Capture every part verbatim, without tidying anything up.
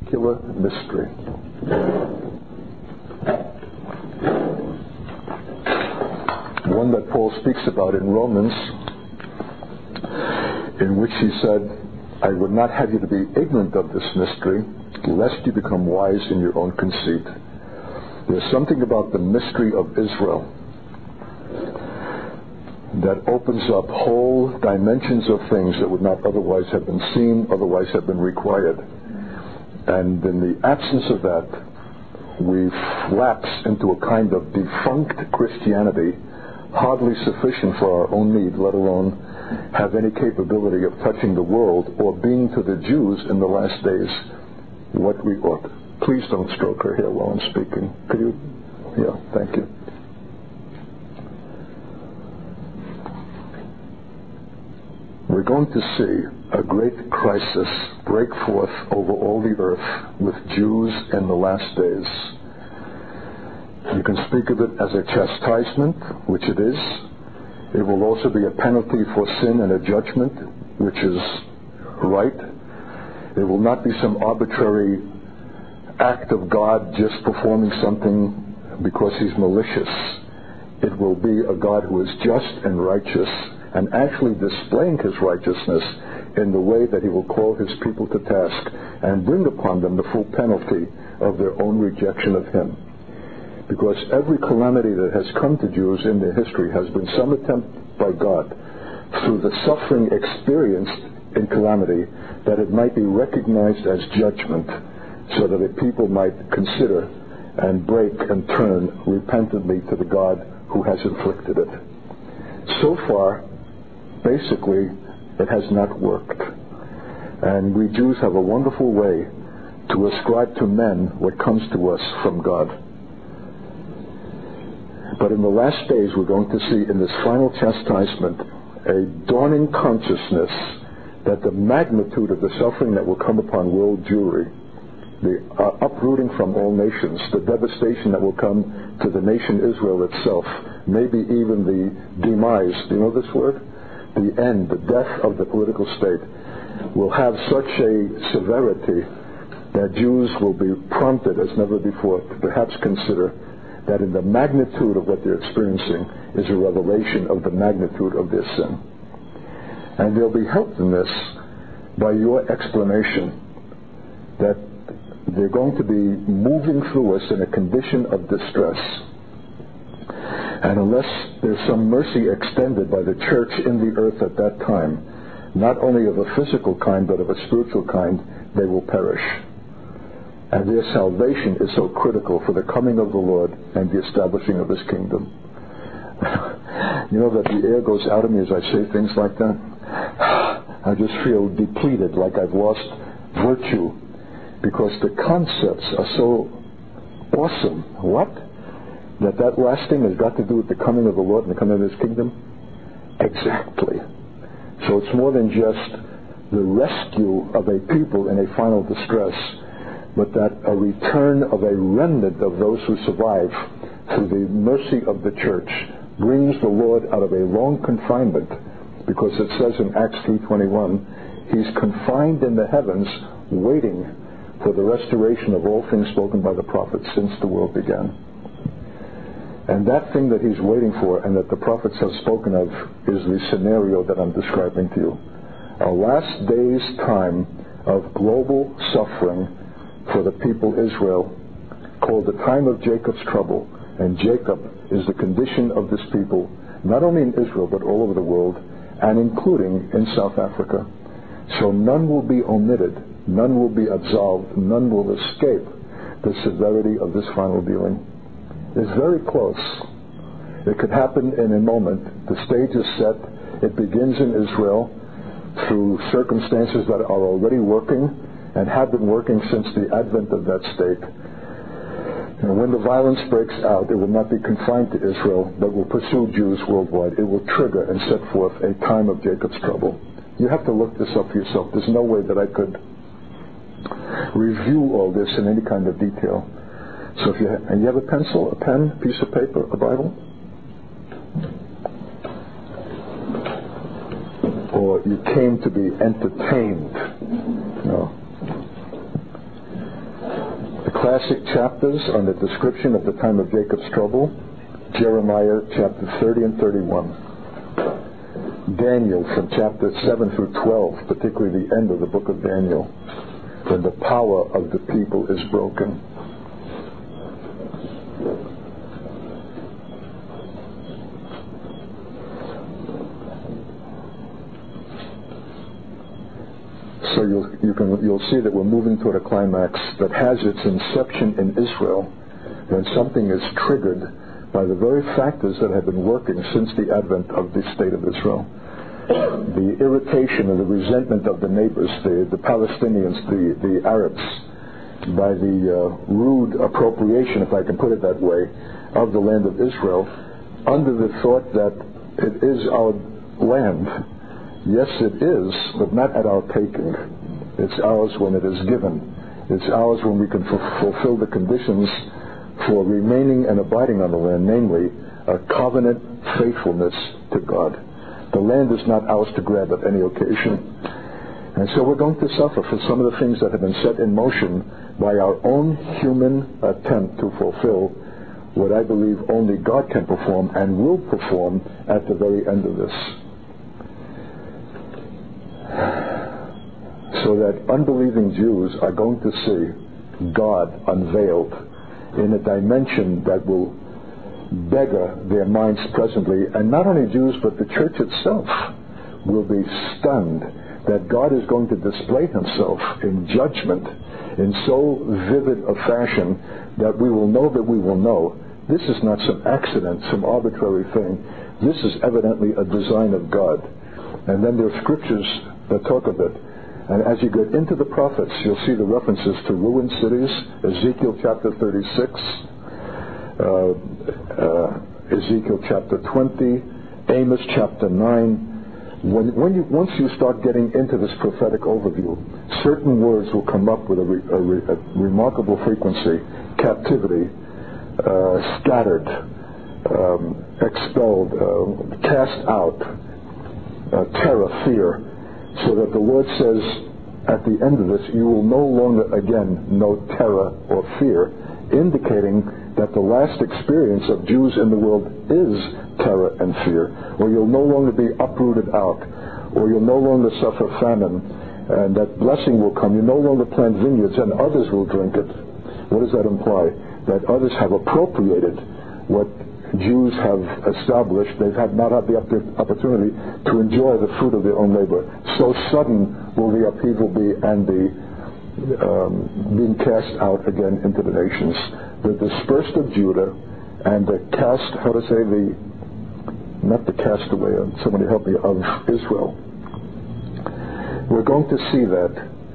particular mystery. One that Paul speaks about in Romans, in which he said, I would not have you to be ignorant of this mystery, lest you become wise in your own conceit. There's something about the mystery of Israel that opens up whole dimensions of things that would not otherwise have been seen, otherwise have been required. And in the absence of that, we lapse into a kind of defunct Christianity, hardly sufficient for our own need, let alone have any capability of touching the world or being to the Jews in the last days what we ought. Please don't stroke her hair while I'm speaking. Could you? Yeah, thank you. We're going to see a great crisis break forth over all the earth with Jews in the last days. You can speak of it as a chastisement, which it is. It will also be a penalty for sin and a judgment, which is right. It will not be some arbitrary act of God just performing something because he's malicious. It will be a God who is just and righteous and actually displaying his righteousness in the way that he will call his people to task and bring upon them the full penalty of their own rejection of him. Because every calamity that has come to Jews in their history has been some attempt by God through the suffering experienced in calamity that it might be recognized as judgment so that a people might consider and break and turn repentantly to the God who has inflicted it. So far, basically, it has not worked. And we Jews have a wonderful way to ascribe to men what comes to us from God. But in the last days, we're going to see in this final chastisement a dawning consciousness that the magnitude of the suffering that will come upon world Jewry, the uh, uprooting from all nations, the devastation that will come to the nation Israel itself, maybe even the demise, do you know this word? The end, the death of the political state, will have such a severity that Jews will be prompted as never before to perhaps consider that in the magnitude of what they're experiencing is a revelation of the magnitude of their sin. And they'll be helped in this by your explanation that they're going to be moving through us in a condition of distress. And unless there's some mercy extended by the church in the earth at that time, not only of a physical kind but of a spiritual kind, they will perish. And their salvation is so critical for the coming of the Lord and the establishing of his kingdom. You know that the air goes out of me as I say things like that? I just feel depleted, like I've lost virtue, because the concepts are so awesome. What? That that last thing has got to do with the coming of the Lord and the coming of his kingdom? Exactly. So it's more than just the rescue of a people in a final distress, but that a return of a remnant of those who survive through the mercy of the church brings the Lord out of a long confinement, because it says in Acts three twenty-one, he's confined in the heavens waiting for the restoration of all things spoken by the prophets since the world began. And that thing that he's waiting for and that the prophets have spoken of is the scenario that I'm describing to you. A last day's time of global suffering for the people Israel, called the time of Jacob's trouble. And Jacob is the condition of this people, not only in Israel but all over the world, and including in South Africa. So none will be omitted, none will be absolved, none will escape the severity of this final dealing. It's very close. It could happen in a moment. The stage is set. It begins in Israel through circumstances that are already working and have been working since the advent of that state. And when the violence breaks out, it will not be confined to Israel, but will pursue Jews worldwide. It will trigger and set forth a time of Jacob's trouble. You have to look this up for yourself. There's no way that I could review all this in any kind of detail. So if you have, and you have a pencil, a pen, piece of paper, a Bible, or you came to be entertained. No. classic chapters on the description of the time of Jacob's trouble, Jeremiah chapter thirty and thirty-one. Daniel from chapter seven through twelve, particularly the end of the book of Daniel, when the power of the people is broken. So you'll, you can, you'll see that we're moving toward a climax that has its inception in Israel, when something is triggered by the very factors that have been working since the advent of the state of Israel. The irritation and the resentment of the neighbors, the, the Palestinians, the, the Arabs, by the uh, rude appropriation, if I can put it that way, of the land of Israel, under the thought that it is our land. Yes, it is, but not at our taking. It's ours when it is given. It's ours when we can f- fulfill the conditions for remaining and abiding on the land, namely, a covenant faithfulness to God. The land is not ours to grab at any occasion. And so we're going to suffer for some of the things that have been set in motion by our own human attempt to fulfill what I believe only God can perform and will perform at the very end of this. So that unbelieving Jews are going to see God unveiled in a dimension that will beggar their minds presently. And not only Jews, but the church itself will be stunned that God is going to display himself in judgment in so vivid a fashion that we will know that we will know this is not some accident, some arbitrary thing. This is evidently a design of God. And then there are scriptures that talk of it. And as you get into the prophets, you'll see the references to ruined cities, Ezekiel chapter thirty-six, uh, uh, Ezekiel chapter twenty, Amos chapter nine. When, when you, once you start getting into this prophetic overview, certain words will come up with a, re, a, re, a remarkable frequency: captivity, uh, scattered, um, expelled, uh, cast out, uh, terror, fear. So that the Lord says at the end of this, you will no longer again know terror or fear, indicating that the last experience of Jews in the world is terror and fear, or you'll no longer be uprooted out, or you'll no longer suffer famine, and that blessing will come. You no longer plant vineyards, and others will drink it. What does that imply? That others have appropriated what Jews have established. They've had not had the opportunity to enjoy the fruit of their own labor. So sudden will the upheaval be, and the um, being cast out again into the nations. The dispersed of Judah and the cast, how to say, the, not the castaway, somebody help me, of Israel. We're going to see that.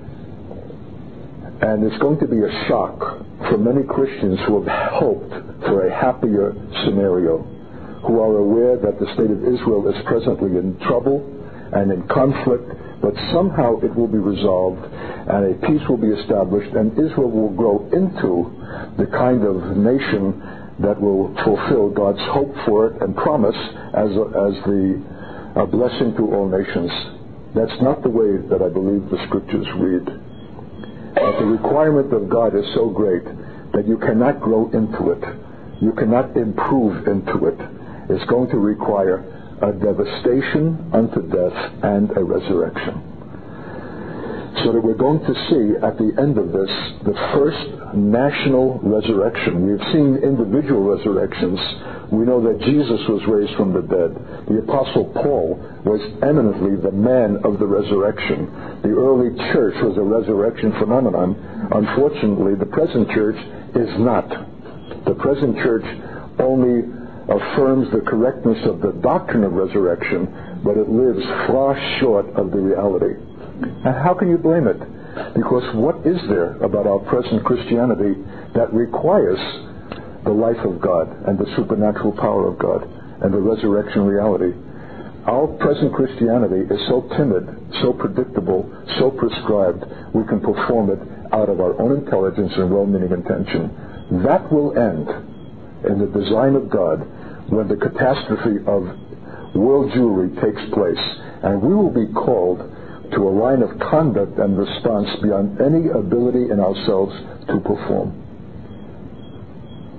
And it's going to be a shock for many Christians who have hoped for a happier scenario, who are aware that the state of Israel is presently in trouble and in conflict, but somehow it will be resolved and a peace will be established and Israel will grow into the kind of nation that will fulfill God's hope for it and promise as a, as the a blessing to all nations. That's not the way that I believe the scriptures read. But the requirement of God is so great that you cannot grow into it. You cannot improve into it. It's going to require a devastation unto death and a resurrection. So that we're going to see at the end of this the first national resurrection. We've seen individual resurrections. We know that Jesus was raised from the dead. The Apostle Paul was eminently the man of the resurrection. The early church was a resurrection phenomenon. Unfortunately, the present church is not. The present church only affirms the correctness of the doctrine of resurrection, but it lives far short of the reality. And how can you blame it? Because what is there about our present Christianity that requires the life of God and the supernatural power of God and the resurrection reality? Our present Christianity is so timid, so predictable, so prescribed, we can perform it out of our own intelligence and well-meaning intention. That will end in the design of God when the catastrophe of world Jewry takes place, and we will be called to a line of conduct and response beyond any ability in ourselves to perform.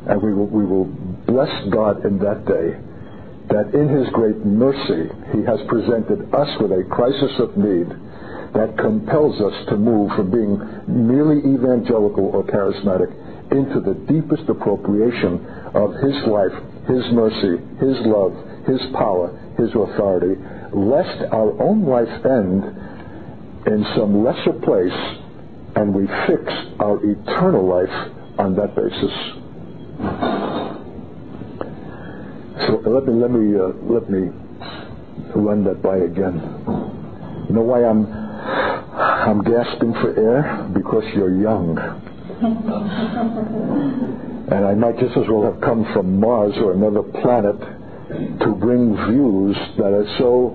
and we will, we will bless God in that day, that in His great mercy, He has presented us with a crisis of need that compels us to move from being merely evangelical or charismatic into the deepest appropriation of His life, His mercy, His love, His power, His authority, lest our own life end in some lesser place and we fix our eternal life on that basis. So let me let me uh, let me run that by again. You know why I'm I'm gasping for air? Because you're young. And I might just as well have come from Mars or another planet to bring views that are so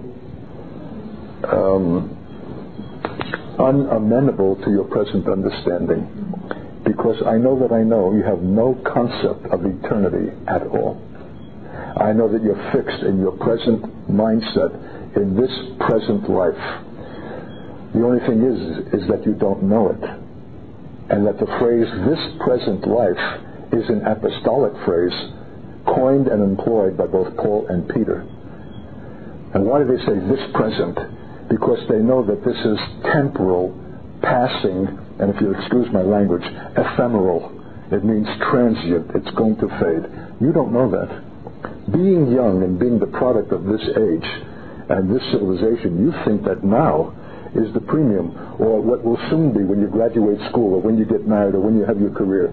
um, unamenable to your present understanding. Because I know that I know you have no concept of eternity at all. I know that you're fixed in your present mindset, in this present life. The only thing is, is that you don't know it. And that the phrase, this present life, is an apostolic phrase coined and employed by both Paul and Peter. And why do they say this present? Because they know that this is temporal, passing, and if you'll excuse my language, ephemeral. It means transient. It's going to fade. You don't know that. Being young and being the product of this age and this civilization, you think that now is the premium, or what will soon be when you graduate school, or when you get married, or when you have your career.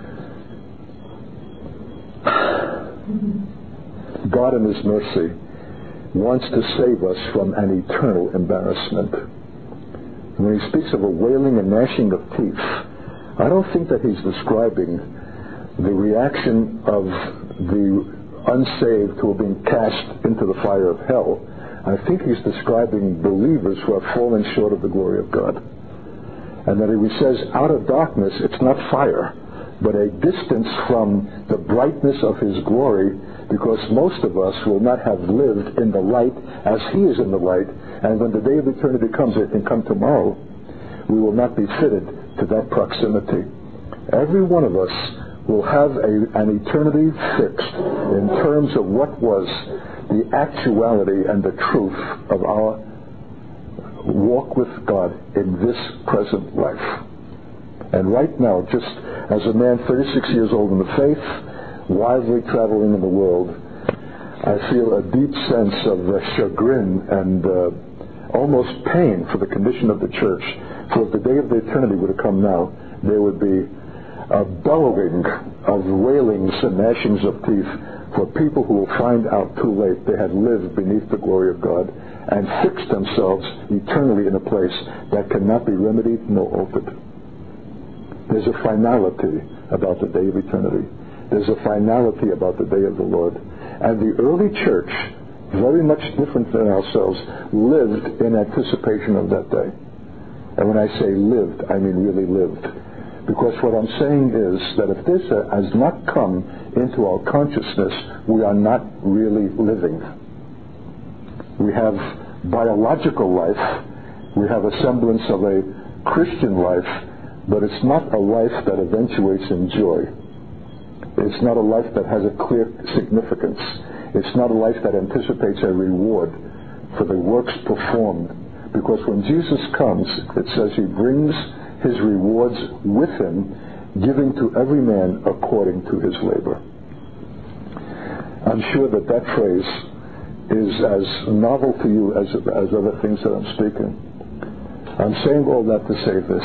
God in His mercy wants to save us from an eternal embarrassment. When He speaks of a wailing and gnashing of teeth, I don't think that He's describing the reaction of the unsaved who are being cast into the fire of hell. I think He's describing believers who have fallen short of the glory of God. And that He says, out of darkness, it's not fire, but a distance from the brightness of His glory, because most of us will not have lived in the light as He is in the light. And when the day of eternity comes, it can come tomorrow, we will not be fitted to that proximity. Every one of us will have a, an eternity fixed in terms of what was the actuality and the truth of our walk with God in this present life. And right now, just as a man thirty-six years old in the faith, widely traveling in the world, I feel a deep sense of uh, chagrin and uh, almost pain for the condition of the church. For if the day of the eternity were to come now, there would be a bellowing of wailings and gnashings of teeth for people who will find out too late they had lived beneath the glory of God and fixed themselves eternally in a place that cannot be remedied nor altered. There's a finality about the day of eternity. There's a finality about the day of the Lord. And the early church, very much different than ourselves, lived in anticipation of that day. And when I say lived, I mean really lived. Because what I'm saying is that if this has not come into our consciousness, we are not really living. We have biological life. We have a semblance of a Christian life, but it's not a life that eventuates in joy. It's not a life that has a clear significance. It's not a life that anticipates a reward for the works performed. Because when Jesus comes, it says He brings His rewards with Him, giving to every man according to his labor. I'm sure that that phrase is as novel to you as, as other things that I'm speaking. I'm saying all that to say this.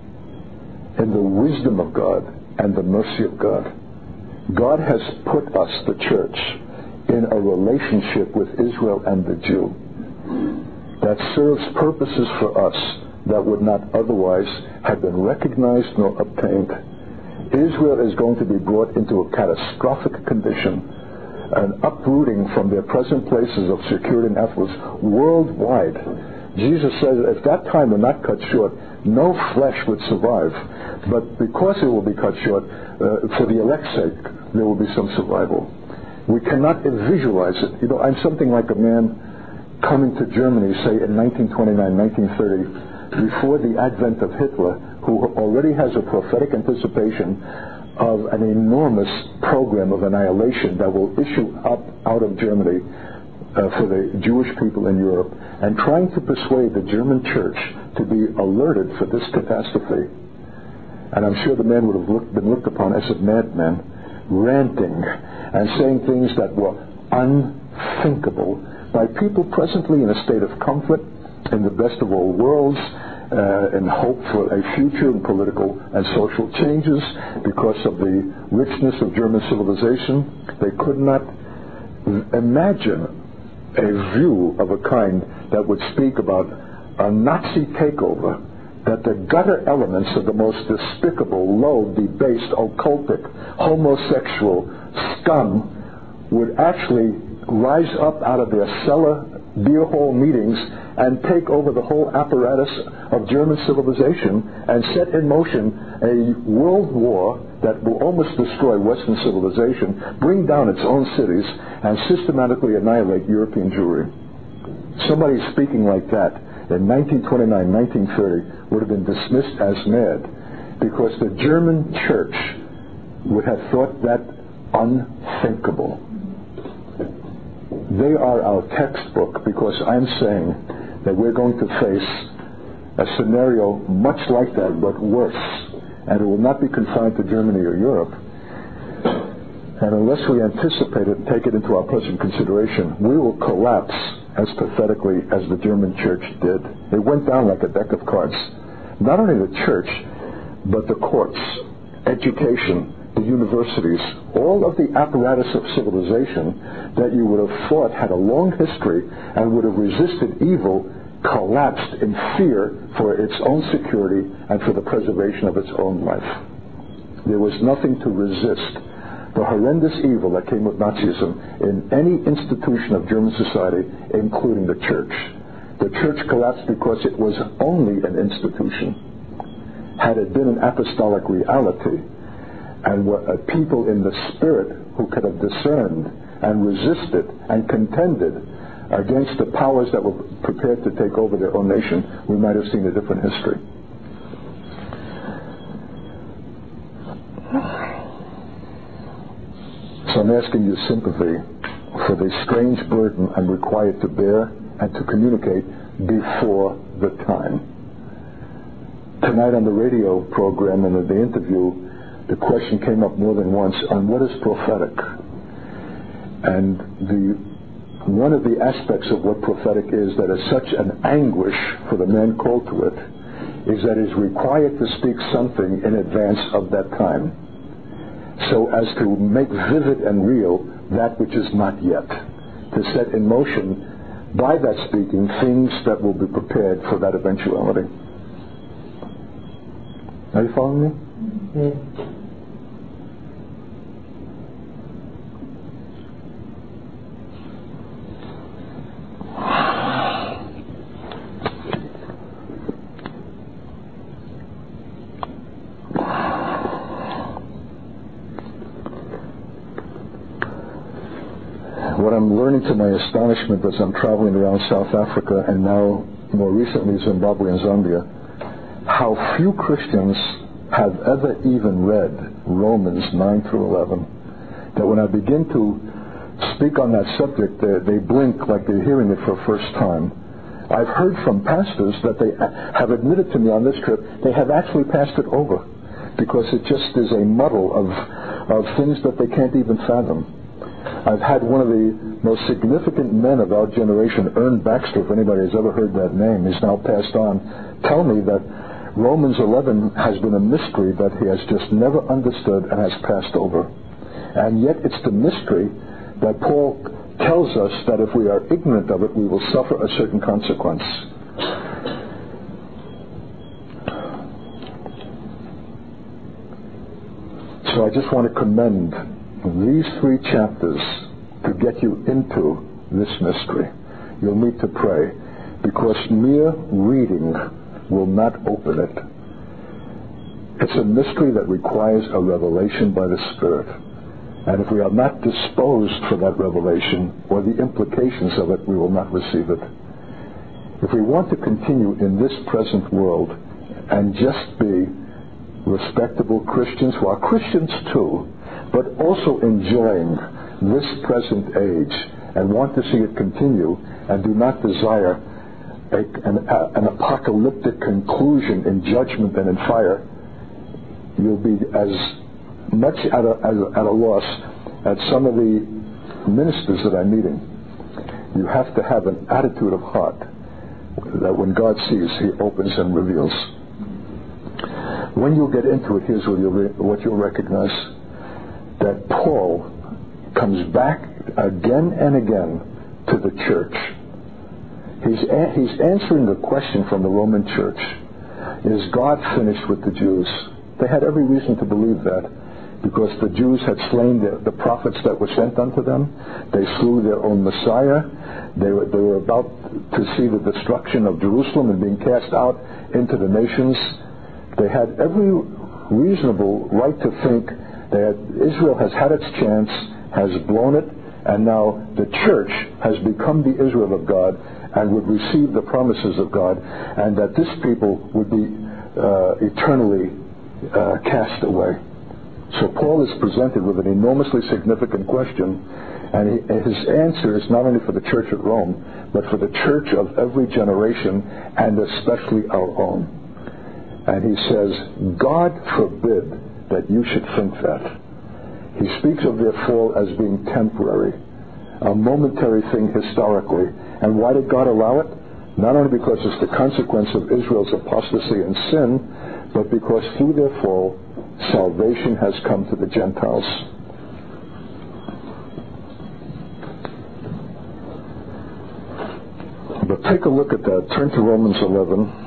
In the wisdom of God and the mercy of God, God has put us, the church, in a relationship with Israel and the Jew that serves purposes for us that would not otherwise have been recognized nor obtained. Israel is going to be brought into a catastrophic condition, an uprooting from their present places of security and affluence worldwide. Jesus said if that time were not cut short, no flesh would survive. But because it will be cut short, uh, for the elect's sake, there will be some survival. We cannot visualize it. You know, I'm something like a man coming to Germany, say in nineteen twenty-nine, nineteen thirty, before the advent of Hitler, who already has a prophetic anticipation of an enormous program of annihilation that will issue up out of Germany uh, for the Jewish people in Europe, and trying to persuade the German church to be alerted for this catastrophe. And I'm sure the man would have looked, been looked upon as a madman, ranting and saying things that were unthinkable by people presently in a state of comfort, in the best of all worlds, uh, in hope for a future in political and social changes because of the richness of German civilization. They could not imagine a view of a kind that would speak about a Nazi takeover, that the gutter elements of the most despicable, low, debased, occultic, homosexual scum would actually rise up out of their cellar beer hall meetings and take over the whole apparatus of German civilization and set in motion a world war that will almost destroy Western civilization, bring down its own cities, and systematically annihilate European Jewry. Somebody speaking like that in nineteen twenty-nine, nineteen thirty would have been dismissed as mad, because the German church would have thought that unthinkable. They are our textbook, because I'm saying that we're going to face a scenario much like that, but worse. And it will not be confined to Germany or Europe. And unless we anticipate it and take it into our present consideration, we will collapse as pathetically as the German church did. It went down like a deck of cards. Not only the church, but the courts, education, the universities, all of the apparatus of civilization that you would have thought had a long history and would have resisted evil, collapsed in fear for its own security and for the preservation of its own life. There was nothing to resist the horrendous evil that came with Nazism in any institution of German society, including the church. The church collapsed because it was only an institution. Had it been an apostolic reality, and were a people in the spirit who could have discerned and resisted and contended against the powers that were prepared to take over their own nation, we might have seen a different history. So I'm asking you sympathy for the strange burden I'm required to bear and to communicate before the time. Tonight on the radio program and in the interview, the question came up more than once on what is prophetic. And the one of the aspects of what prophetic is that is such an anguish for the man called to it is that it is required to speak something in advance of that time, so as to make vivid and real that which is not yet, to set in motion by that speaking things that will be prepared for that eventuality. Are you following me? Mm-hmm. What I'm learning to my astonishment as I'm traveling around South Africa and now more recently Zimbabwe and Zambia, how few Christians have ever even read Romans nine through eleven. That when I begin to speak on that subject, they, they blink like they're hearing it for the first time. I've heard from pastors that they have admitted to me on this trip they have actually passed it over because it just is a muddle of, of things that they can't even fathom. I've had one of the most significant men of our generation, Ern Baxter, if anybody has ever heard that name, he's now passed on, tell me that Romans eleven has been a mystery that he has just never understood and has passed over. And yet it's the mystery that Paul tells us that if we are ignorant of it, we will suffer a certain consequence. So I just want to commend these three chapters to get you into this mystery. You'll need to pray, because mere reading will not open it. It's a mystery that requires a revelation by the Spirit. And if we are not disposed for that revelation or the implications of it, we will not receive it. If we want to continue in this present world and just be respectable Christians who are Christians too, but also enjoying this present age and want to see it continue and do not desire a, an, a, an apocalyptic conclusion in judgment and in fire, you'll be as much at a, at a, at a loss as some of the ministers that I'm meeting. You have to have an attitude of heart that when God sees, He opens and reveals. When you get into it, here's what you'll, re- what you'll recognize. That Paul comes back again and again to the church. He's, a- he's answering the question from the Roman church. Is God finished with the Jews? They had every reason to believe that, because the Jews had slain the, the prophets that were sent unto them. They slew their own Messiah. They were, they were about to see the destruction of Jerusalem and being cast out into the nations. They had every reasonable right to think that Israel has had its chance, has blown it, and now the church has become the Israel of God and would receive the promises of God, and that this people would be uh, eternally uh, cast away. So Paul is presented with an enormously significant question, and he, his answer is not only for the church at Rome, but for the church of every generation, and especially our own. And he says, God forbid that you should think that. He speaks of their fall as being temporary, a momentary thing historically. And why did God allow it? Not only because it's the consequence of Israel's apostasy and sin, but because through their fall, salvation has come to the Gentiles. But take a look at that. Turn to Romans eleven.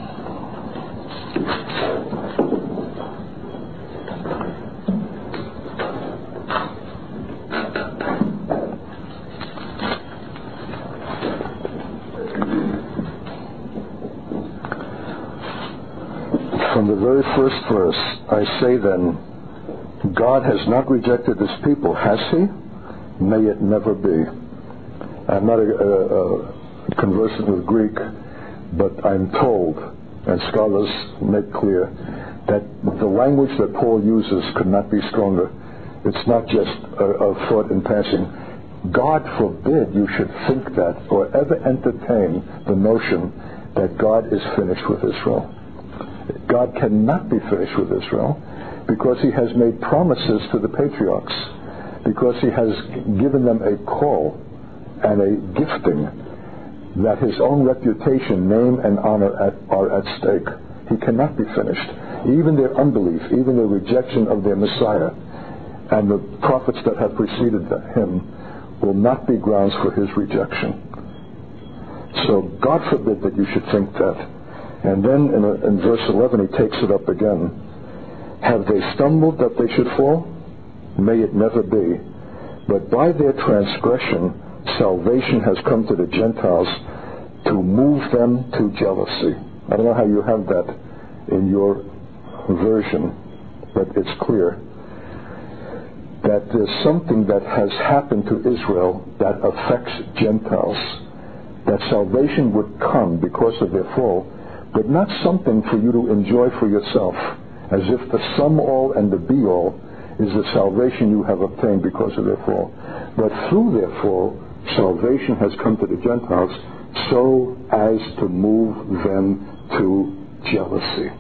From the very first verse, I say then, God has not rejected His people, has He? May it never be. I'm not a, a, a conversant with Greek, but I'm told, and scholars make clear, that the language that Paul uses could not be stronger. It's not just a, a thought in passing. God forbid you should think that or ever entertain the notion that God is finished with Israel. God cannot be finished with Israel because He has made promises to the patriarchs, because He has given them a call and a gifting that His own reputation, name, and honor at, are at stake. He cannot be finished. Even their unbelief, even their rejection of their Messiah and the prophets that have preceded Him will not be grounds for His rejection. So God forbid that you should think that. And then in, a, in verse eleven, he takes it up again. Have they stumbled that they should fall? May it never be. But by their transgression, salvation has come to the Gentiles to move them to jealousy. I don't know how you have that in your version, but it's clear that there's something that has happened to Israel that affects Gentiles. That salvation would come because of their fall, but not something for you to enjoy for yourself, as if the sum all and the be all is the salvation you have obtained because of their fall. But through their fall, salvation has come to the Gentiles so as to move them to jealousy.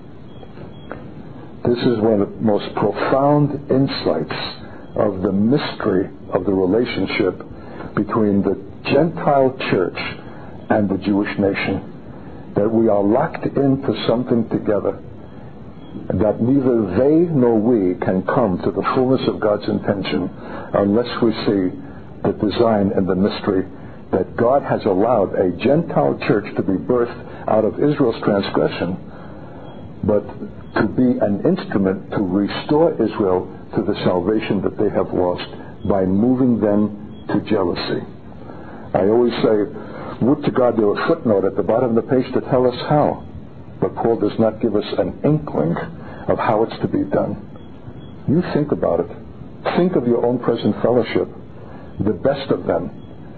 This is one of the most profound insights of the mystery of the relationship between the Gentile church and the Jewish nation. That we are locked into something together, that neither they nor we can come to the fullness of God's intention unless we see the design and the mystery that God has allowed a Gentile church to be birthed out of Israel's transgression, but to be an instrument to restore Israel to the salvation that they have lost by moving them to jealousy. I always say, would to God there were a footnote at the bottom of the page to tell us how. But Paul does not give us an inkling of how it's to be done. You think about it. Think of your own present fellowship, the best of them.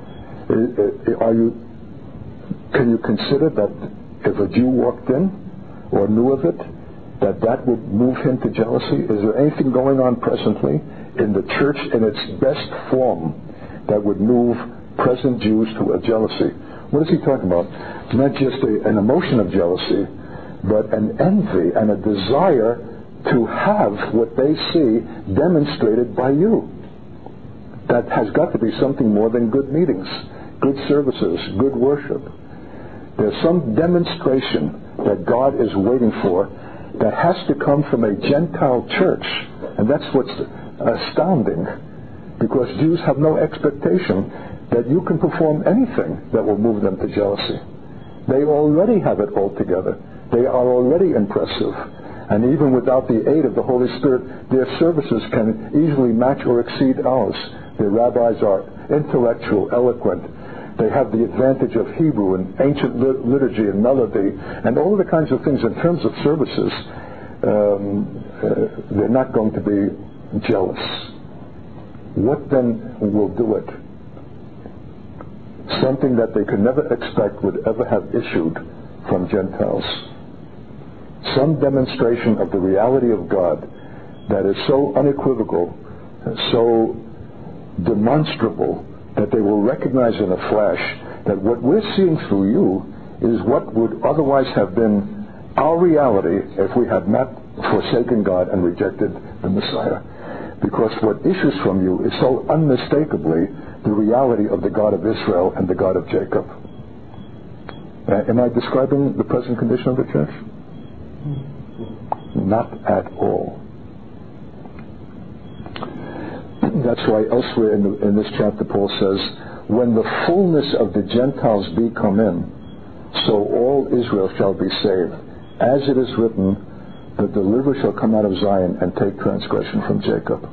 Are you? Can you consider that if a Jew walked in or knew of it, that that would move him to jealousy? Is there anything going on presently in the church in its best form that would move present Jews to a jealousy? What is he talking about? Not just a, an emotion of jealousy, but an envy and a desire to have what they see demonstrated by you. That has got to be something more than good meetings, good services, good worship. There's some demonstration that God is waiting for that has to come from a Gentile church. And that's what's astounding, because Jews have no expectation that you can perform anything that will move them to jealousy. They already have it all together. They are already impressive. And even without the aid of the Holy Spirit, their services can easily match or exceed ours. Their rabbis are intellectual, eloquent. They have the advantage of Hebrew and ancient liturgy and melody and all of the kinds of things. In terms of services, um, uh, they're not going to be jealous. What then will do it? Something that they could never expect would ever have issued from Gentiles. Some demonstration of the reality of God that is so unequivocal, so demonstrable, that they will recognize in a flash that what we're seeing through you is what would otherwise have been our reality if we had not forsaken God and rejected the Messiah. Because what issues from you is so unmistakably the reality of the God of Israel and the God of Jacob. Uh, am I describing the present condition of the church? Not at all. That's why elsewhere in, the, in this chapter Paul says, when the fullness of the Gentiles be come in, so all Israel shall be saved. As it is written, the deliverer shall come out of Zion and take transgression from Jacob.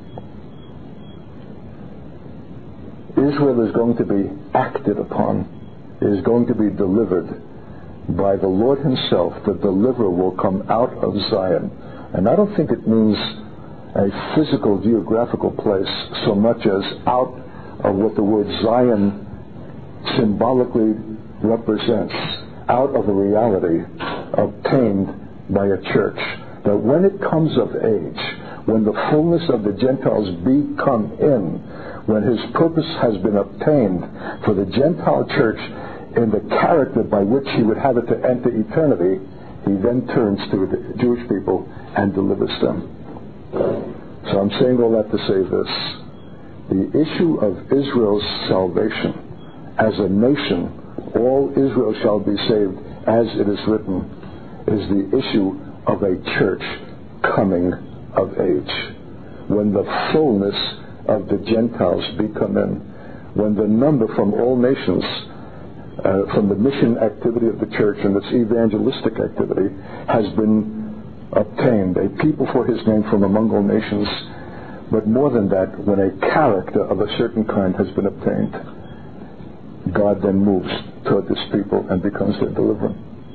Israel is going to be acted upon, is going to be delivered by the Lord himself. The deliverer will come out of Zion. And I don't think it means a physical geographical place so much as out of what the word Zion symbolically represents, out of a reality obtained by a church, that when it comes of age, when the fullness of the Gentiles be come in, when his purpose has been obtained for the Gentile church in the character by which he would have it to enter eternity, he then turns to the Jewish people and delivers them. So I'm saying all that to say this. The issue of Israel's salvation as a nation, all Israel shall be saved as it is written, is the issue of a church coming of age. When the fullness of the Gentiles be come in, when the number from all nations, uh, from the mission activity of the church and its evangelistic activity has been obtained, a people for his name from among all nations, but more than that, when a character of a certain kind has been obtained, God then moves toward this people and becomes their deliverer.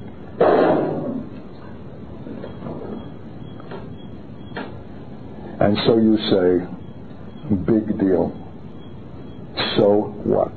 And so you say, big deal. So what?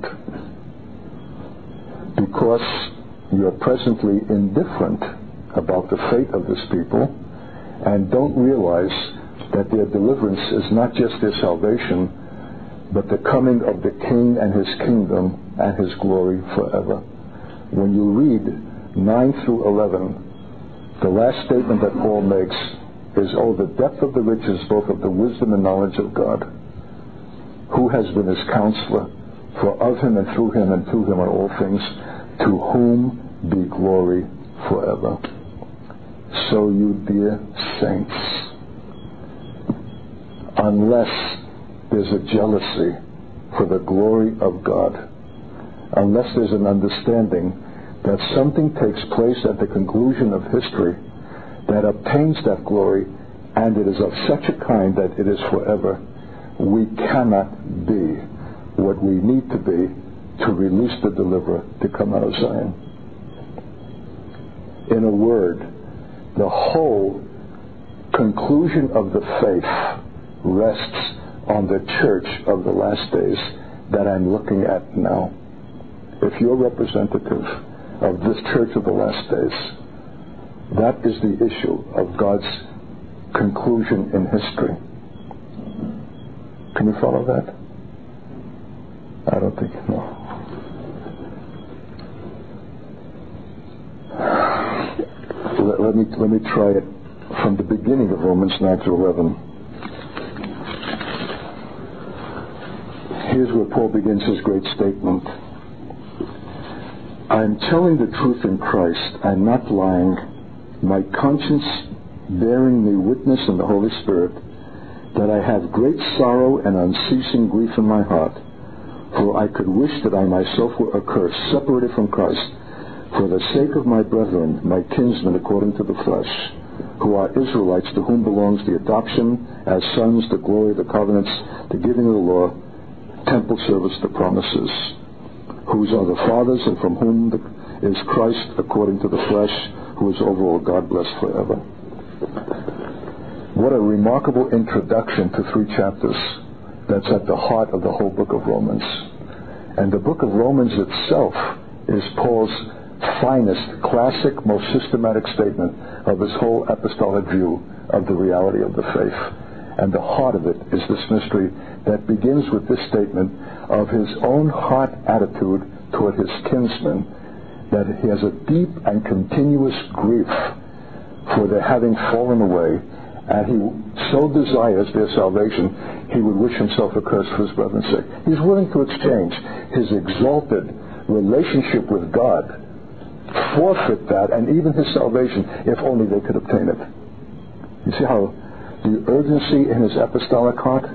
Because you're presently indifferent about the fate of this people and don't realize that their deliverance is not just their salvation, but the coming of the King and his kingdom and his glory forever. When you read nine through eleven, the last statement that Paul makes is, oh, the depth of the riches both of the wisdom and knowledge of God. Who has been his counselor? For of him and through him and to him are all things, to whom be glory forever. So you dear saints, unless there's a jealousy for the glory of God, unless there's an understanding that something takes place at the conclusion of history that obtains that glory, and it is of such a kind that it is forever, we cannot be what we need to be to release the deliverer to come out of Zion. In a word, the whole conclusion of the faith rests on the church of the last days that I'm looking at now. If you're representative of this church of the last days, That is the issue of God's conclusion in history. Can you follow that? I don't think, no. Let, let me let me try it from the beginning of Romans nine to eleven. Here's where Paul begins his great statement. I am telling the truth in Christ. I am not lying. My conscience bearing me witness in the Holy Spirit that I have great sorrow and unceasing grief in my heart. For I could wish that I myself were accursed, separated from Christ, for the sake of my brethren, my kinsmen according to the flesh, who are Israelites, to whom belongs the adoption as sons, the glory, the covenants, the giving of the law, temple service, the promises, whose are the fathers, and from whom the, is Christ according to the flesh, who is over all, God bless forever. What a remarkable introduction to three chapters that's at the heart of the whole book of Romans. And the book of Romans itself is Paul's finest, classic, most systematic statement of his whole apostolic view of the reality of the faith. And the heart of it is this mystery that begins with this statement of his own heart attitude toward his kinsmen, that he has a deep and continuous grief for their having fallen away, and he so desires their salvation, he would wish himself accursed for his brethren's sake. He's willing to exchange his exalted relationship with God, forfeit that, and even his salvation, if only they could obtain it. You see how the urgency in his apostolic heart?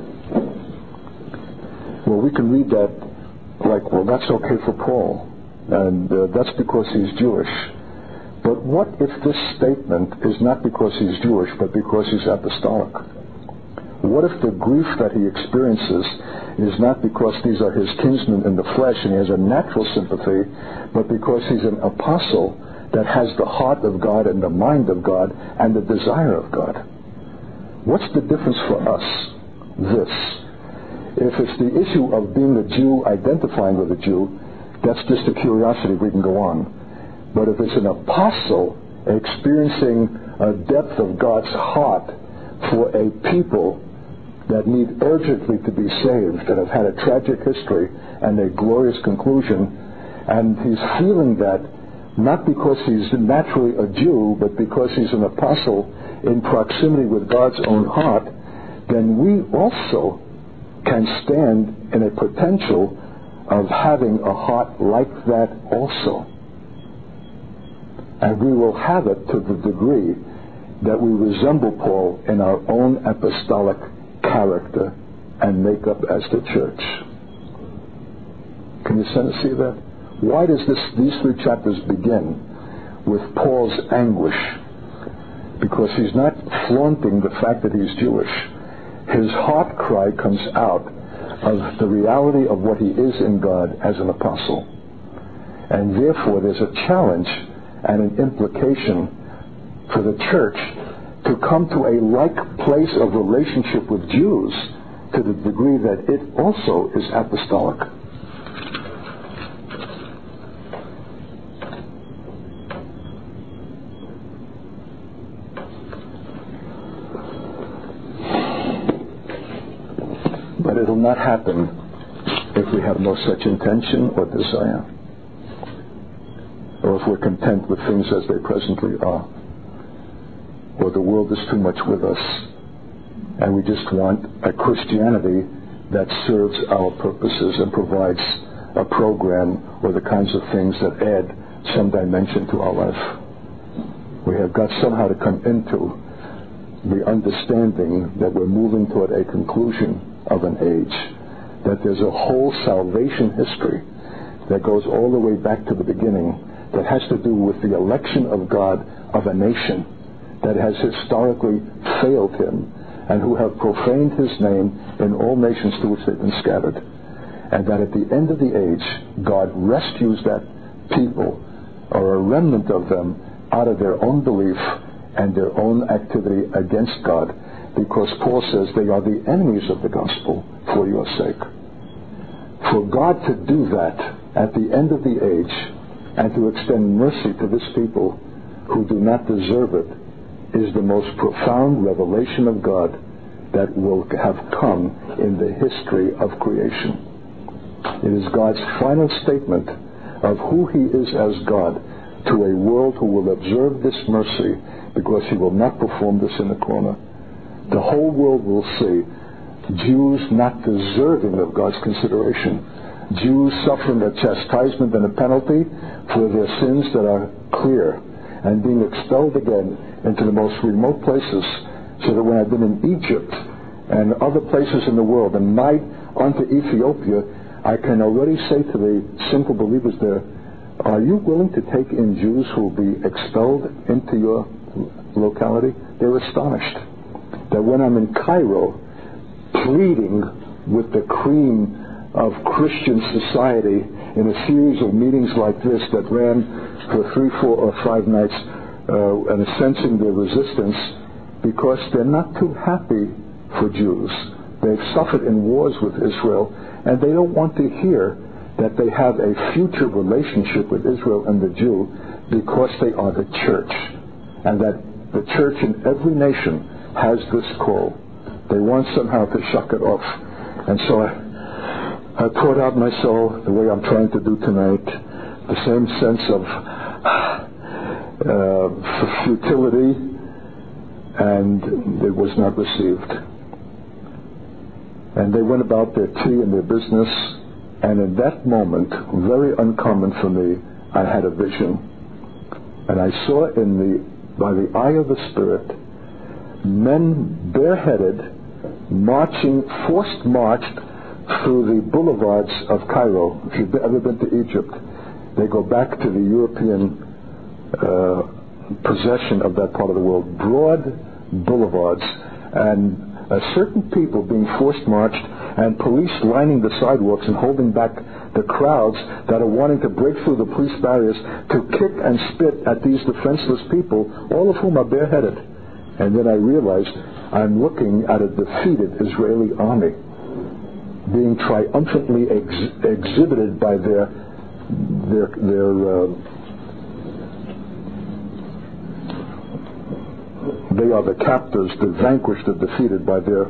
Well, we can read that like, well, that's okay for Paul, and uh, that's because he's Jewish. But what if this statement is not because he's Jewish, but because he's apostolic? What if the grief that he experiences is not because these are his kinsmen in the flesh and he has a natural sympathy, but because he's an apostle that has the heart of God and the mind of God and the desire of God? What's the difference for us? This. If it's the issue of being a Jew, identifying with a Jew, that's just a curiosity, we can go on. But if it's an apostle experiencing a depth of God's heart for a people that need urgently to be saved, that have had a tragic history and a glorious conclusion, and he's feeling that not because he's naturally a Jew, but because he's an apostle in proximity with God's own heart, then we also can stand in a potential of having a heart like that also. And we will have it to the degree that we resemble Paul in our own apostolic character and makeup as the church. Can you see that? Why does this, these three chapters begin with Paul's anguish? Because he's not flaunting the fact that he's Jewish. His heart cry comes out of the reality of what he is in God as an apostle. And therefore there's a challenge and an implication for the church to come to a like place of relationship with Jews to the degree that it also is apostolic. But it'll not happen if we have no such intention or desire, or if we're content with things as they presently are, or the world is too much with us, and we just want a Christianity that serves our purposes and provides a program or the kinds of things that add some dimension to our life. We have got somehow to come into the understanding that we're moving toward a conclusion of an age, that there's a whole salvation history that goes all the way back to the beginning, that has to do with the election of God of a nation that has historically failed him and who have profaned his name in all nations to which they've been scattered. And that at the end of the age, God rescues that people, or a remnant of them, out of their own belief and their own activity against God, because Paul says they are the enemies of the gospel for your sake. For God to do that at the end of the age and to extend mercy to this people who do not deserve it is the most profound revelation of God that will have come in the history of creation. It is God's final statement of who he is as God to a world who will observe this mercy because he will not perform this in a corner. The whole world will see Jews not deserving of God's consideration, Jews suffering a chastisement and a penalty for their sins that are clear, and being expelled again into the most remote places, so that when I've been in Egypt and other places in the world and nigh unto Ethiopia, I can already say to the simple believers there, are you willing to take in Jews who will be expelled into your locality? They're astonished that when I'm in Cairo pleading with the cream of Christian society in a series of meetings like this that ran for three, four, or five nights, uh, and sensing their resistance, because they're not too happy for Jews. They've suffered in wars with Israel, and they don't want to hear that they have a future relationship with Israel and the Jew because they are the church, and that the church in every nation has this call. They want somehow to shuck it off. And so I, I poured out my soul the way I'm trying to do tonight, the same sense of uh, futility, and it was not received. And they went about their tea and their business, and in that moment, very uncommon for me, I had a vision. And I saw in the, by the eye of the Spirit, men bareheaded, marching, forced marched through the boulevards of Cairo. If you've ever been to Egypt, they go back to the European uh, possession of that part of the world. Broad boulevards, and uh, certain people being forced marched, and police lining the sidewalks and holding back the crowds that are wanting to break through the police barriers to kick and spit at these defenseless people, all of whom are bareheaded. And then I realized I'm looking at a defeated Israeli army being triumphantly ex- exhibited by their their their uh, they are the captors, the vanquished, the defeated by their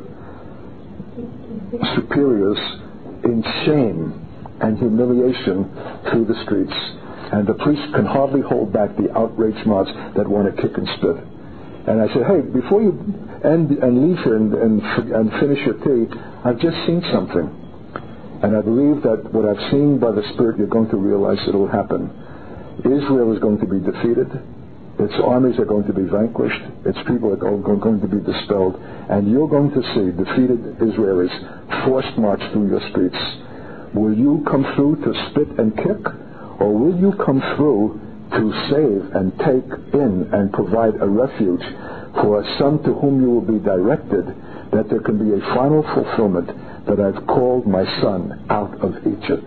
superiors in shame and humiliation through the streets. And the police can hardly hold back the outraged mobs that want to kick and spit. And I said, hey, before you end and leave here and, and, and finish your tea, I've just seen something. And I believe that what I've seen by the Spirit, you're going to realize it will happen. Israel is going to be defeated. Its armies are going to be vanquished. Its people are going to be dispelled. And you're going to see defeated Israelis forced march through your streets. Will you come through to spit and kick? Or will you come through to save and take in and provide a refuge for some to whom you will be directed, that there can be a final fulfillment that I've called my son out of Egypt?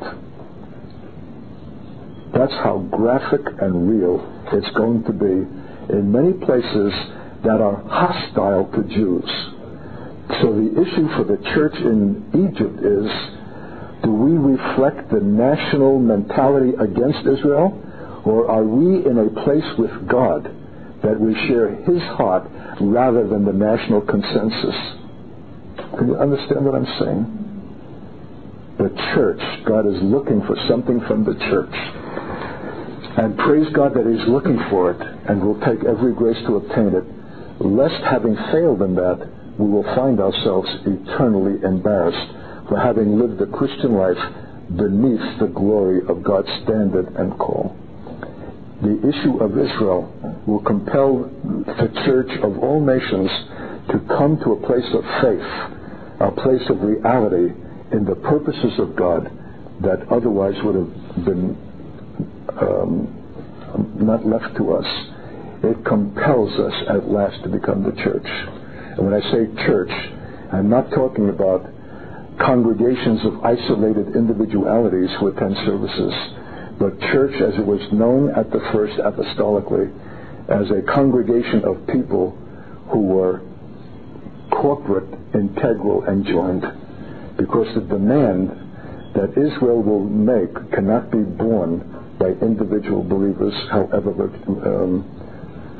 That's how graphic and real it's going to be in many places that are hostile to Jews. So the issue for the church in Egypt is, do we reflect the national mentality against Israel, or are we in a place with God that we share his heart rather than the national consensus? Can you understand what I'm saying? The church, God is looking for something from the church. And praise God that he's looking for it, and will take every grace to obtain it, lest having failed in that, we will find ourselves eternally embarrassed for having lived the Christian life beneath the glory of God's standard and call. The issue of Israel will compel the church of all nations to come to a place of faith, a place of reality in the purposes of God that otherwise would have been um, not left to us. It compels us at last to become the church. And when I say church, I'm not talking about congregations of isolated individualities who attend services, but church as it was known at the first apostolically, as a congregation of people who were corporate, integral, and joined. Because the demand that Israel will make cannot be borne by individual believers, however um,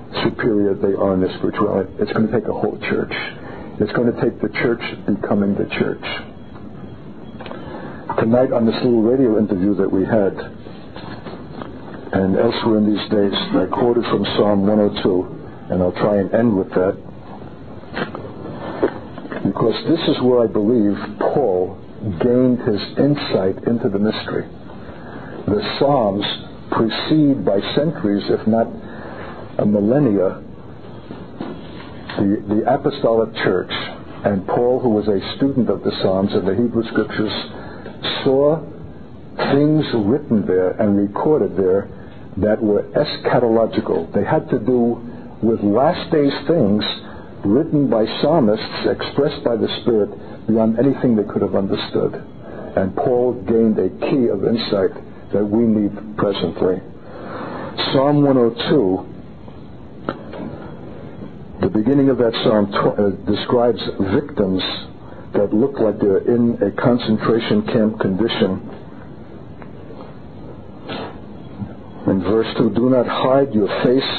superior they are in their spirituality. It's going to take a whole church. It's going to take the church becoming the church. Tonight on this little radio interview that we had, and elsewhere in these days, I quoted from Psalm one oh two, and I'll try and end with that, because this is where I believe Paul gained his insight into the mystery. The Psalms precede by centuries, if not a millennia, the, the apostolic church, and Paul, who was a student of the Psalms and the Hebrew Scriptures, saw things written there and recorded there that were eschatological. They had to do with last days things written by psalmists, expressed by the Spirit beyond anything they could have understood. And Paul gained a key of insight that we need presently. Psalm one oh two, the beginning of that psalm tw- uh, describes victims that look like they're in a concentration camp condition. In verse two, do not hide your face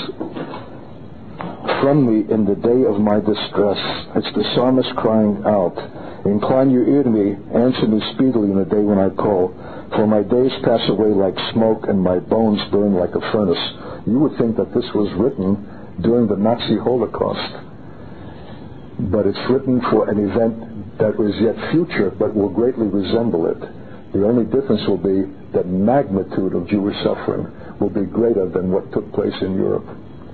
from me in the day of my distress. It's the psalmist crying out. Incline your ear to me, answer me speedily in the day when I call. For my days pass away like smoke, and my bones burn like a furnace. You would think that this was written during the Nazi Holocaust. But it's written for an event that was yet future, but will greatly resemble it. The only difference will be the magnitude of Jewish suffering will be greater than what took place in Europe.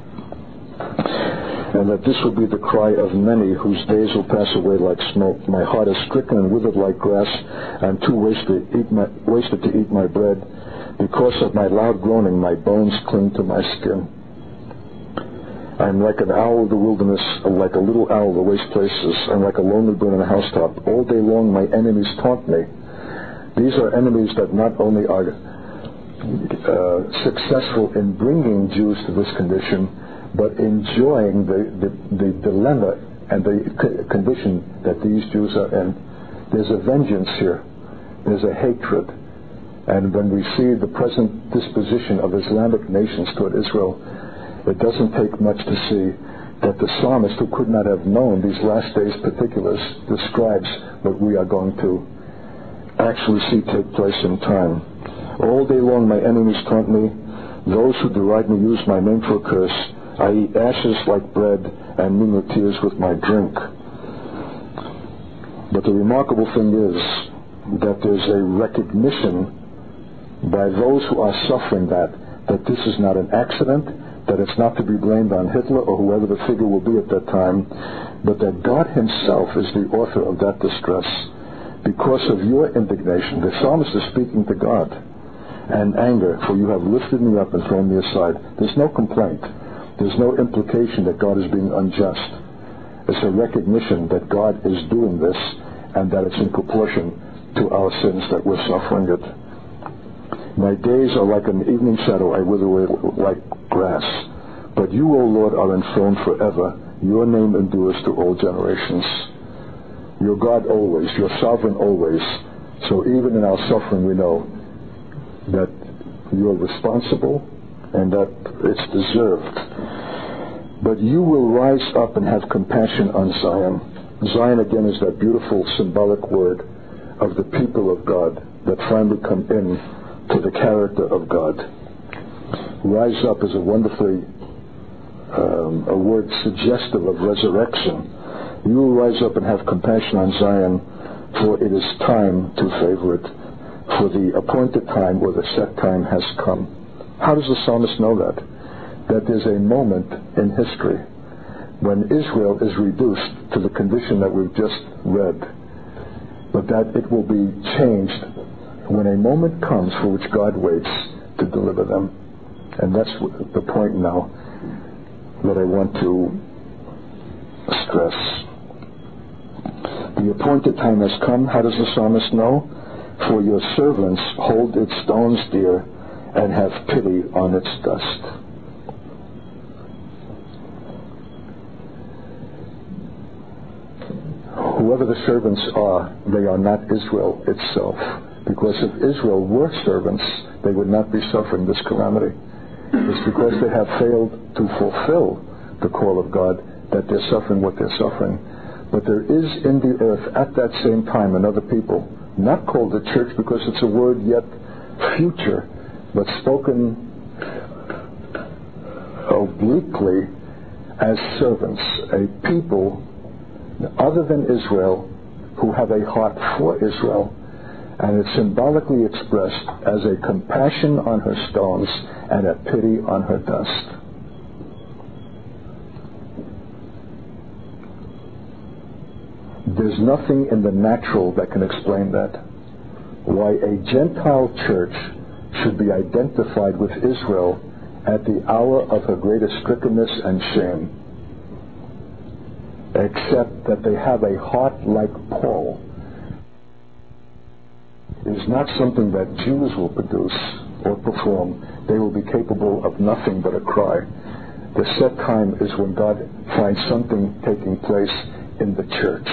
And that this will be the cry of many whose days will pass away like smoke. My heart is stricken and withered like grass. I am too wasted, eat my, wasted to eat my bread. Because of my loud groaning, my bones cling to my skin. I am like an owl of the wilderness, like a little owl of the waste places, and like a lonely bird on a housetop. All day long my enemies taunt me. These are enemies that not only are uh, successful in bringing Jews to this condition, but enjoying the, the, the dilemma and the c- condition that these Jews are in. There's a vengeance here. There's a hatred. And when we see the present disposition of Islamic nations toward Israel, it doesn't take much to see that the psalmist, who could not have known these last days particulars, describes what we are going to actually see take place in time. All day long my enemies taunt me. Those who deride me use my name for a curse. I eat ashes like bread and mingle tears with my drink. But the remarkable thing is that there's a recognition by those who are suffering that, that this is not an accident, that it's not to be blamed on Hitler or whoever the figure will be at that time, but that God himself is the author of that distress. Because of your indignation, the psalmist is speaking to God, and anger, for you have lifted me up and thrown me aside. There's no complaint. There's no implication that God is being unjust. It's a recognition that God is doing this and that it's in proportion to our sins that we're suffering it. My days are like an evening shadow. I wither away like grass. But you, O Lord, are enthroned forever. Your name endures to all generations. You're God always. You're sovereign always. So even in our suffering, we know that you're responsible and that it's deserved. But you will rise up and have compassion on Zion. Zion, again, is that beautiful symbolic word of the people of God that finally come in to the character of God. Rise up is a wonderfully um, a word suggestive of resurrection. You will rise up and have compassion on Zion, for it is time to favor it. For the appointed time or the set time has come. How does the psalmist know that? That there's a moment in history when Israel is reduced to the condition that we've just read, but that it will be changed when a moment comes for which God waits to deliver them. And that's the point now that I want to stress. The appointed time has come. How does the psalmist know? For your servants hold its stones dear and have pity on its dust. Whoever the servants are, they are not Israel itself. Because if Israel were servants, they would not be suffering this calamity. It's because they have failed to fulfill the call of God that they're suffering what they're suffering. But there is in the earth at that same time another people, not called the church because it's a word yet future, but spoken obliquely as servants, a people other than Israel who have a heart for Israel, and it's symbolically expressed as a compassion on her stones and a pity on her dust. There's nothing in the natural that can explain that. Why a Gentile church should be identified with Israel at the hour of her greatest strickenness and shame, except that they have a heart like Paul, is not something that Jews will produce or perform. They will be capable of nothing but a cry. The set time is when God finds something taking place in the church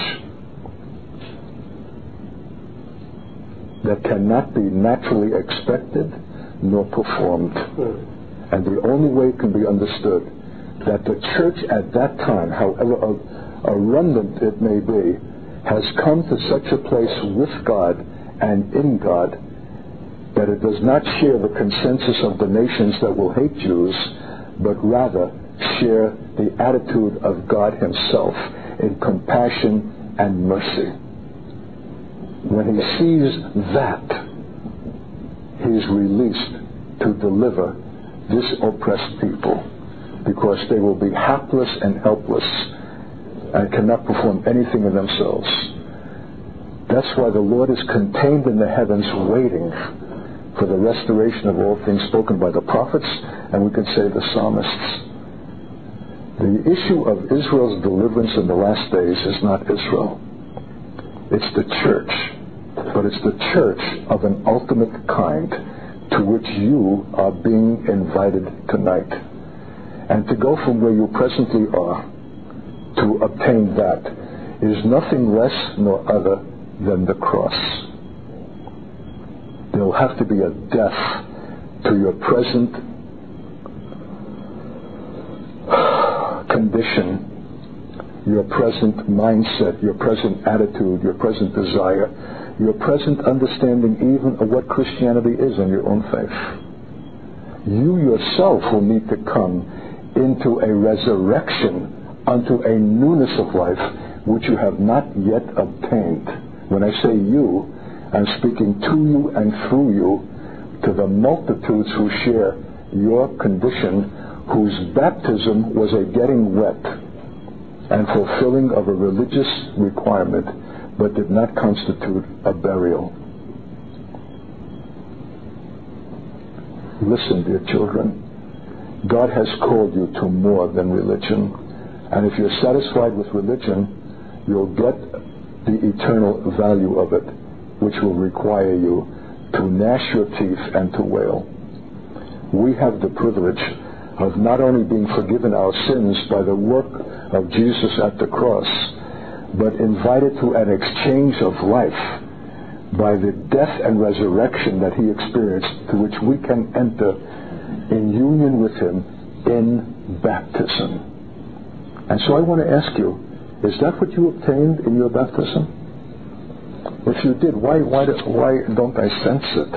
that cannot be naturally expected nor performed. And the only way it can be understood that the church at that time, however a, a remnant it may be, has come to such a place with God and in God that it does not share the consensus of the nations that will hate Jews, but rather share the attitude of God himself in compassion and mercy. When he sees that, he is released to deliver this oppressed people, because they will be hapless and helpless and cannot perform anything in themselves. That's why the Lord is contained in the heavens, waiting for the restoration of all things spoken by the prophets, and we could say the psalmists. The issue of Israel's deliverance in the last days is not Israel. It's the church, but it's the church of an ultimate kind to which you are being invited tonight. And to go from where you presently are to obtain that is nothing less nor other than the cross. There will have to be a death to your present condition, your present mindset, your present attitude, your present desire, your present understanding even of what Christianity is in your own faith. You yourself will need to come into a resurrection unto a newness of life which you have not yet obtained. When I say you, I'm speaking to you and through you to the multitudes who share your condition, whose baptism was a getting wet and fulfilling of a religious requirement, but did not constitute a burial. Listen, dear children, God has called you to more than religion. And if you're satisfied with religion, you'll get the eternal value of it, which will require you to gnash your teeth and to wail. We have the privilege of not only being forgiven our sins by the work of Jesus at the cross, but invited to an exchange of life by the death and resurrection that he experienced, to which we can enter in union with him in baptism. And so I want to ask you, is that what you obtained in your baptism? If you did, why, why, why don't I sense it?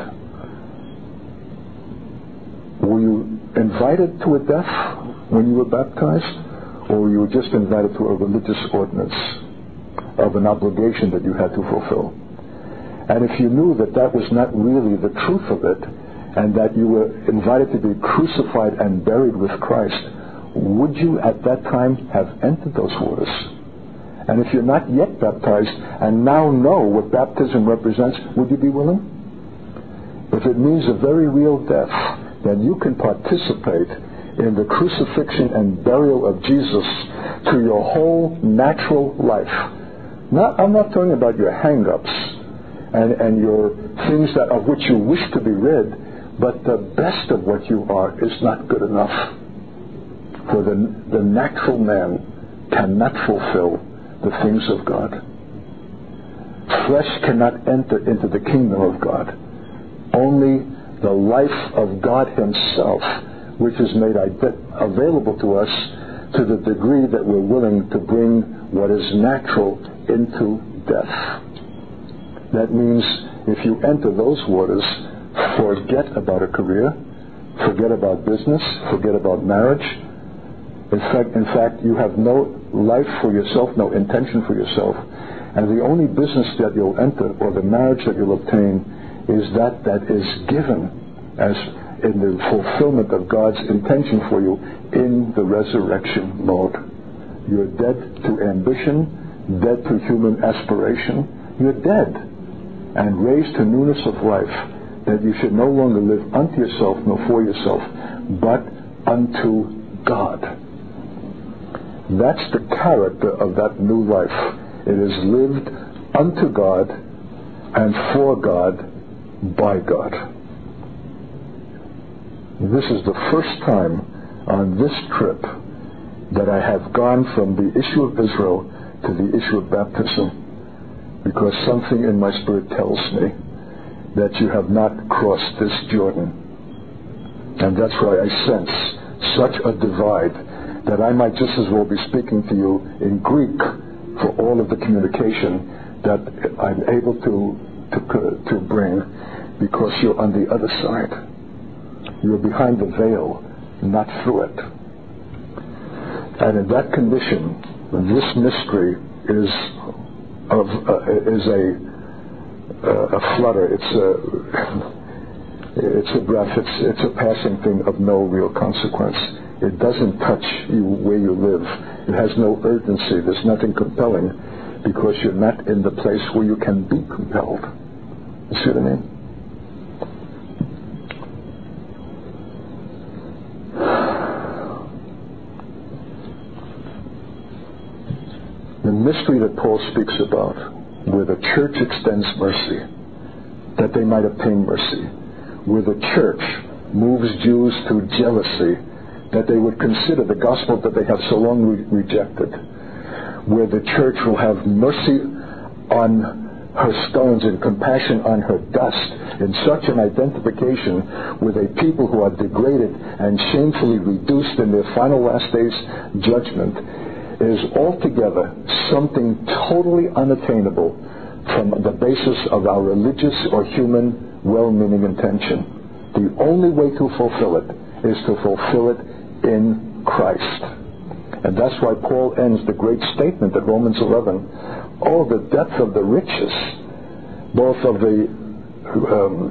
Were you invited to a death when you were baptized, or were you just invited to a religious ordinance of an obligation that you had to fulfill? And if you knew that that was not really the truth of it, and that you were invited to be crucified and buried with Christ, would you at that time have entered those waters? And if you're not yet baptized and now know what baptism represents, would you be willing? If it means a very real death, then you can participate in the crucifixion and burial of Jesus to your whole natural life. Not, I'm not talking about your hang-ups and, and your things that of which you wish to be rid, but the best of what you are is not good enough. For the, the natural man cannot fulfill the things of God. Flesh cannot enter into the kingdom of God. Only the life of God himself which is made available to us to the degree that we're willing to bring what is natural into death. That means if you enter those waters, forget about a career, forget about business, forget about marriage. In fact, in fact, you have no life for yourself, no intention for yourself. And the only business that you'll enter, or the marriage that you'll obtain, is that that is given as in the fulfillment of God's intention for you in the resurrection mode. You're dead to ambition, dead to human aspiration. You're dead and raised to newness of life, that you should no longer live unto yourself nor for yourself, but unto God. That's the character of that new life. It is lived unto God and for God by God. This is the first time on this trip that I have gone from the issue of Israel to the issue of baptism, because something in my spirit tells me that you have not crossed this Jordan. And that's why I sense such a divide that I might just as well be speaking to you in Greek for all of the communication that I'm able to to, to bring, because you're on the other side. You're behind the veil, not through it. And in that condition, this mystery is of uh, is a uh, a flutter. It's a it's a breath. It's it's a passing thing of no real consequence. It doesn't touch you where you live. It has no urgency. There's nothing compelling, because you're not in the place where you can be compelled. You see what I mean? The mystery that Paul speaks about, where the church extends mercy, that they might obtain mercy, where the church moves Jews to jealousy, that they would consider the gospel that they have so long re- rejected, where the church will have mercy on her stones and compassion on her dust, in such an identification with a people who are degraded and shamefully reduced in their final last days judgment, is altogether something totally unattainable from the basis of our religious or human well-meaning intention. The only way to fulfill it is to fulfill it in Christ. And that's why Paul ends the great statement at Romans eleven. Oh, the depth of the riches, both of the um,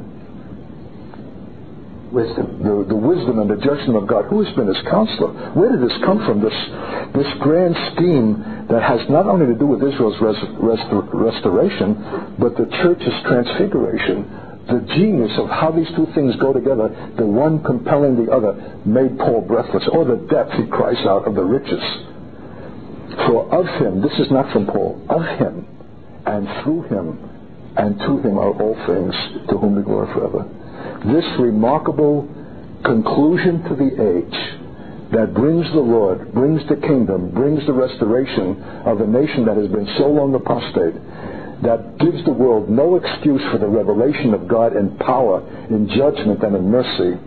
wisdom, the, the wisdom and the judgment of God. Who has been his counselor? Where did this come from? This this grand scheme that has not only to do with Israel's res, rest, restoration, but the church's transfiguration. The genius of how these two things go together, the one compelling the other, made Paul breathless. Oh, the depth, he cries out, of the riches. For of him, this is not from Paul, of him, and through him, and to him are all things, to whom be glory forever. This remarkable conclusion to the age that brings the Lord, brings the kingdom, brings the restoration of a nation that has been so long apostate, that gives the world no excuse for the revelation of God in power, in judgment, and in mercy,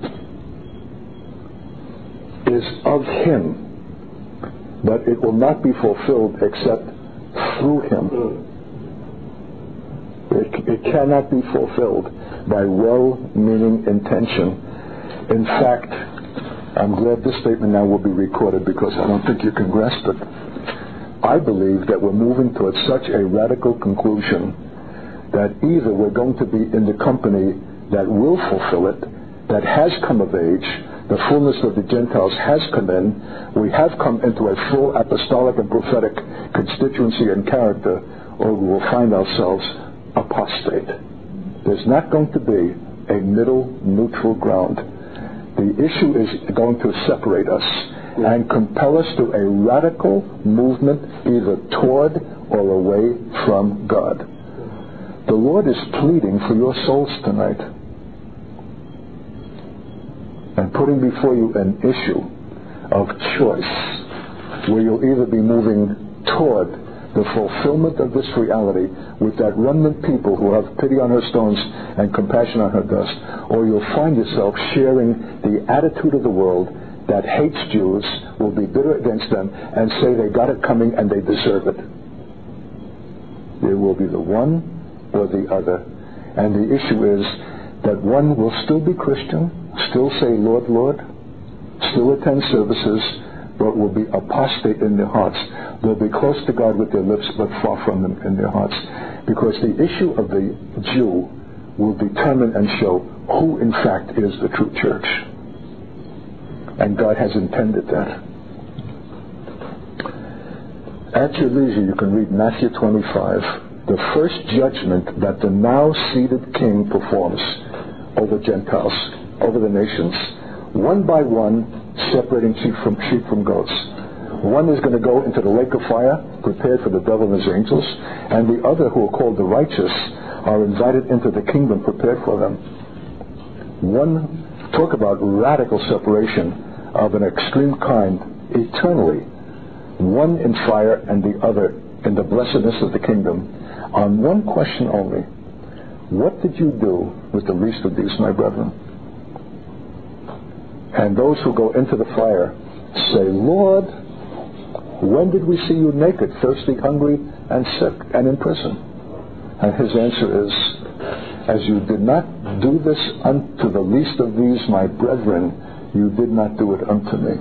is of him. But it will not be fulfilled except through him. It, it cannot be fulfilled by well-meaning intention. In fact, I'm glad this statement now will be recorded, because I don't think you can grasp it. I believe that we're moving towards such a radical conclusion that either we're going to be in the company that will fulfill it, that has come of age, the fullness of the Gentiles has come in, we have come into a full apostolic and prophetic constituency and character, or we will find ourselves apostate. There's not going to be a middle neutral ground. The issue is going to separate us and compel us to a radical movement either toward or away from God. The Lord is pleading for your souls tonight and putting before you an issue of choice, where you'll either be moving toward the fulfillment of this reality with that remnant people who have pity on her stones and compassion on her dust, or you'll find yourself sharing the attitude of the world that hates Jews, will be bitter against them, and say they got it coming and they deserve it. There will be the one or the other. And the issue is that one will still be Christian, still say, Lord, Lord, still attend services, but will be apostate in their hearts. They'll be close to God with their lips, but far from Him in their hearts. Because the issue of the Jew will determine and show who, in fact, is the true church. And God has intended that. At your leisure, you can read Matthew twenty-five, the first judgment that the now seated king performs over Gentiles, over the nations, one by one, separating sheep from sheep from goats. One is going to go into the lake of fire, prepared for the devil and his angels, and the other, who are called the righteous, are invited into the kingdom prepared for them. One, talk about radical separation of an extreme kind eternally. One in fire and the other in the blessedness of the kingdom, on one question only: what did you do with the least of these, my brethren? And those who go into the fire say, Lord, when did we see you naked, thirsty, hungry, and sick, and in prison? And his answer is, as you did not do this unto the least of these, my brethren, you did not do it unto me.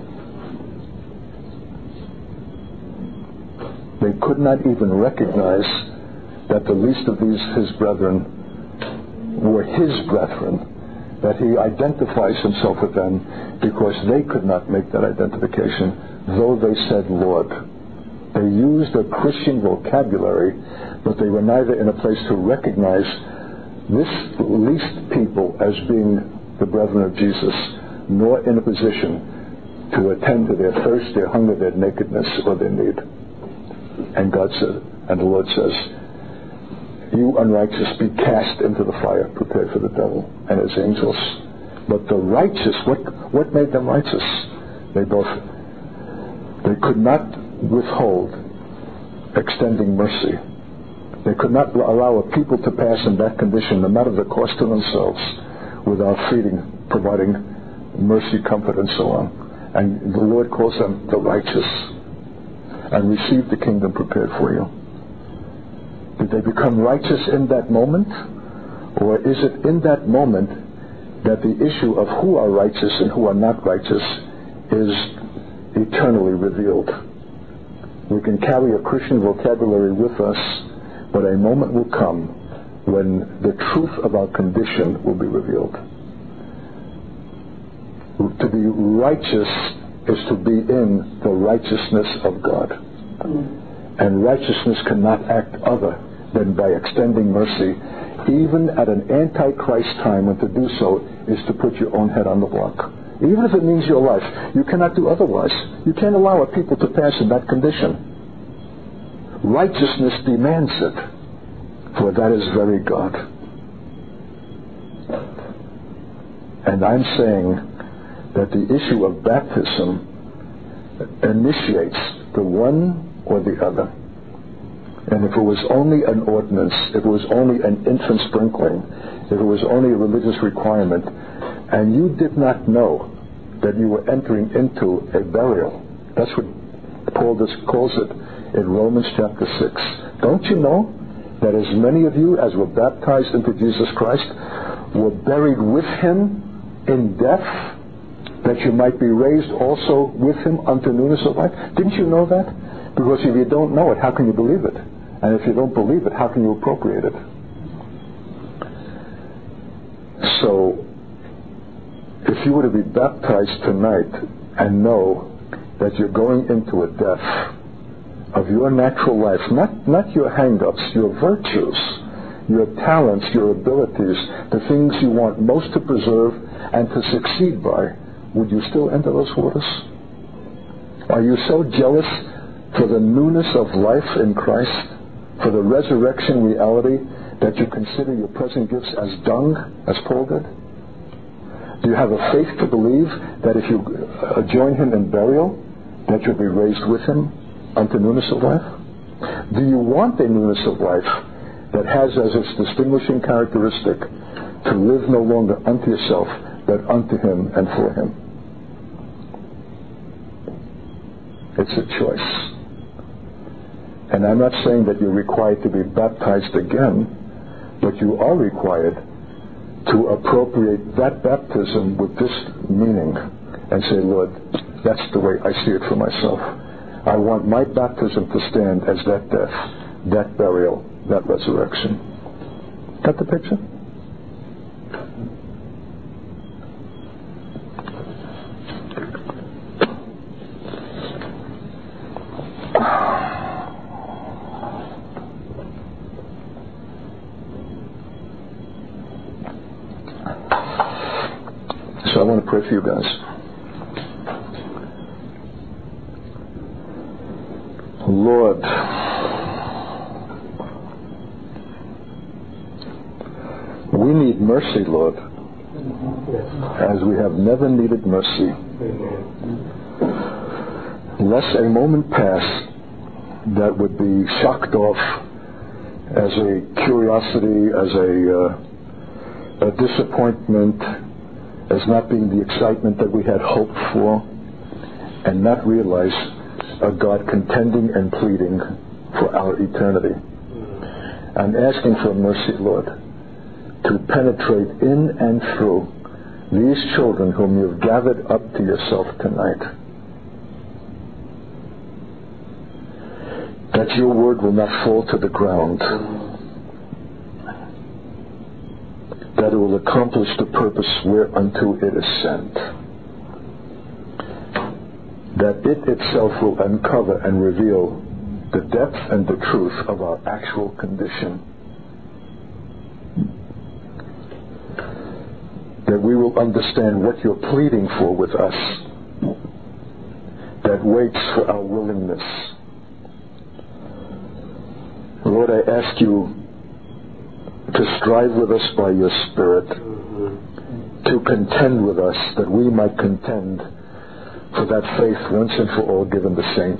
They could not even recognize that the least of these, his brethren, were his brethren, that he identifies himself with them, because they could not make that identification, though they said Lord. They used a Christian vocabulary, but they were neither in a place to recognize this least people as being the brethren of Jesus, nor in a position to attend to their thirst, their hunger, their nakedness, or their need. And God said, and the Lord says, you unrighteous, be cast into the fire prepared for the devil and his angels. But the righteous, what what made them righteous? They both, they could not withhold extending mercy. They could not allow a people to pass in that condition, no matter the cost to themselves, without feeding, providing mercy, comfort, and so on. And the Lord calls them the righteous, and receive the kingdom prepared for you. Did they become righteous in that moment? Or is it in that moment that the issue of who are righteous and who are not righteous is eternally revealed? We can carry a Christian vocabulary with us, but a moment will come when the truth of our condition will be revealed. To be righteous is to be in the righteousness of God. And righteousness cannot act other than by extending mercy, even at an antichrist time, when to do so is to put your own head on the block. Even if it means your life, you cannot do otherwise. You can't allow a people to pass in that condition. Righteousness demands it, for that is very God. And I'm saying that the issue of baptism initiates the one or the other. And if it was only an ordinance, if it was only an infant sprinkling, if it was only a religious requirement, and you did not know that you were entering into a burial, that's what Paul calls it in Romans chapter six. Don't you know that as many of you as were baptized into Jesus Christ were buried with him in death, that you might be raised also with him unto newness of life? Didn't you know that? Because if you don't know it, how can you believe it? And if you don't believe it, how can you appropriate it? So, if you were to be baptized tonight and know that you're going into a death of your natural life, not, not your hang-ups, your virtues, your talents, your abilities, the things you want most to preserve and to succeed by, would you still enter those waters? Are you so jealous for the newness of life in Christ, for the resurrection reality, that you consider your present gifts as dung, as Paul did? Do you have a faith to believe that if you uh, join him in burial, that you'll be raised with him unto newness of life? Do you want a newness of life that has as its distinguishing characteristic to live no longer unto yourself, but unto Him and for Him? It's a choice. And I'm not saying that you're required to be baptized again, but you are required to appropriate that baptism with this meaning and say, Lord, that's the way I see it for myself. I want my baptism to stand as that death, that burial, that resurrection. Got the picture? So I want to pray for you guys. Lord, we need mercy, Lord, as we have never needed mercy. Lest a moment pass that would be shocked off as a curiosity, as a, uh, a disappointment, as not being the excitement that we had hoped for, and not realize a God contending and pleading for our eternity. I'm asking for mercy, Lord, to penetrate in and through these children whom you've gathered up to yourself tonight. That your word will not fall to the ground. That it will accomplish the purpose whereunto it is sent. That it itself will uncover and reveal the depth and the truth of our actual condition. That we will understand what you're pleading for with us. That waits for our willingness. Lord, I ask you to strive with us by your Spirit, to contend with us, that we might contend for that faith once and for all given the saints.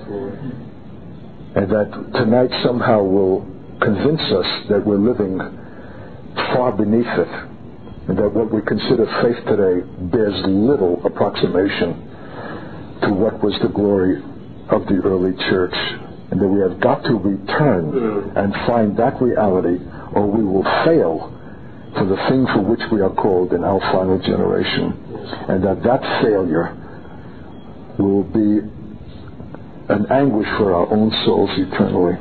And that tonight somehow will convince us that we're living far beneath it, and that what we consider faith today bears little approximation to what was the glory of the early church. And that we have got to return and find that reality, or we will fail for the thing for which we are called in our final generation. And that that failure will be an anguish for our own souls eternally.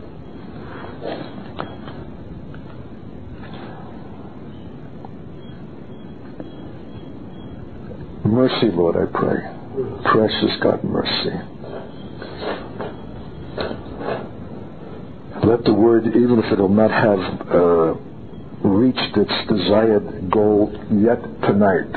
Mercy, Lord, I pray. Precious God, mercy. Let the word, even if it will not have uh, reached its desired goal yet tonight,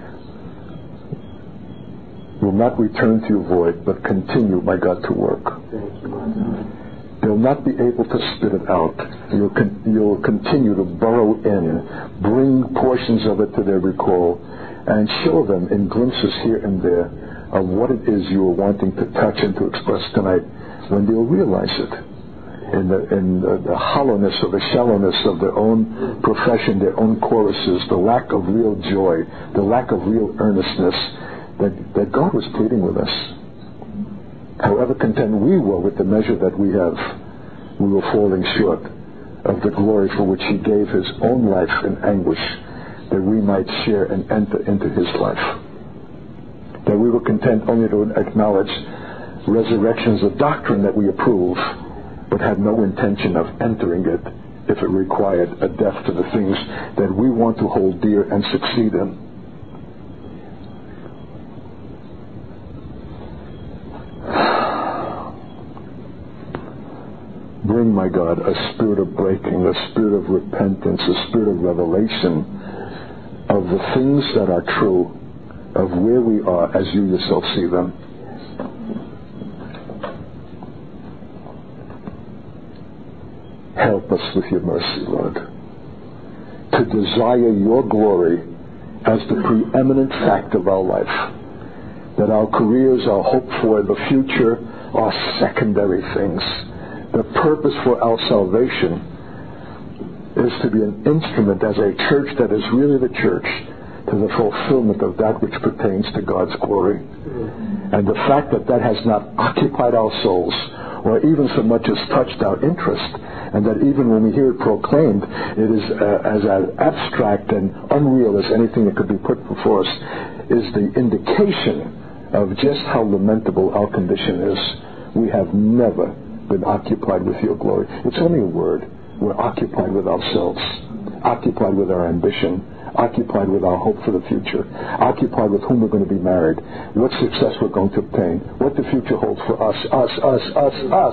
will not return to you void, but continue, my God, to work. They'll not be able to spit it out. You'll, con- you'll continue to burrow in, bring portions of it to their recall, and show them in glimpses here and there of what it is you are wanting to touch and to express tonight, when they'll realize it. In, the, in the, the hollowness or the shallowness of their own profession, their own choruses, the lack of real joy, the lack of real earnestness, that, that God was pleading with us. However content we were with the measure that we have, we were falling short of the glory for which He gave His own life in anguish, that we might share and enter into His life. That we were content only to acknowledge resurrections of doctrine that we approve, but had no intention of entering it if it required a death to the things that we want to hold dear and succeed in. Bring, my God, a spirit of breaking, a spirit of repentance, a spirit of revelation of the things that are true, of where we are as you yourself see them. Help us with your mercy, Lord, to desire your glory as the preeminent fact of our life, that our careers, our hope for the future are secondary things, The purpose for our salvation is to be an instrument as a church that is really the church to the fulfillment of that which pertains to God's glory. And the fact that that has not occupied our souls or even so much as touched our interest, and that even when we hear it proclaimed, it is uh, as abstract and unreal as anything that could be put before us, is the indication of just how lamentable our condition is. We have never been occupied with your glory. It's only a word. We're occupied with ourselves, occupied with our ambition, occupied with our hope for the future, occupied with whom we're going to be married, what success we're going to obtain, what the future holds for us, us, us, us, us.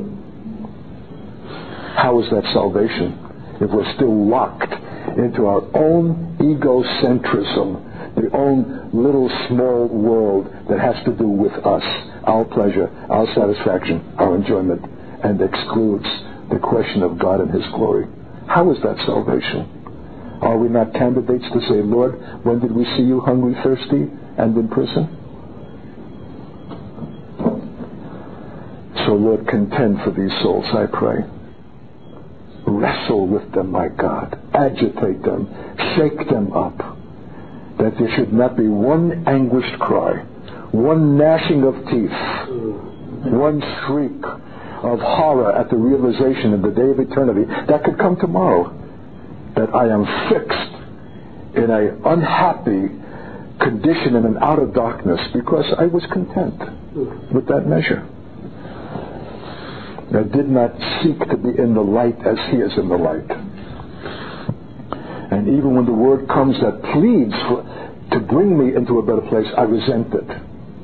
How is that salvation if we're still locked into our own egocentrism, the own little small world that has to do with us, our pleasure, our satisfaction, our enjoyment, and excludes the question of God and His glory? How is that salvation? Are we not candidates to say, Lord, when did we see you hungry, thirsty, and in prison? So, Lord, contend for these souls, I pray. Wrestle with them, my God. Agitate them. Shake them up. That there should not be one anguished cry, one gnashing of teeth, one shriek of horror at the realization in the day of eternity that could come tomorrow, that I am fixed in an unhappy condition in an outer darkness because I was content with that measure. I did not seek to be in the light as He is in the light. And even when the word comes that pleads for, to bring me into a better place, I resent it.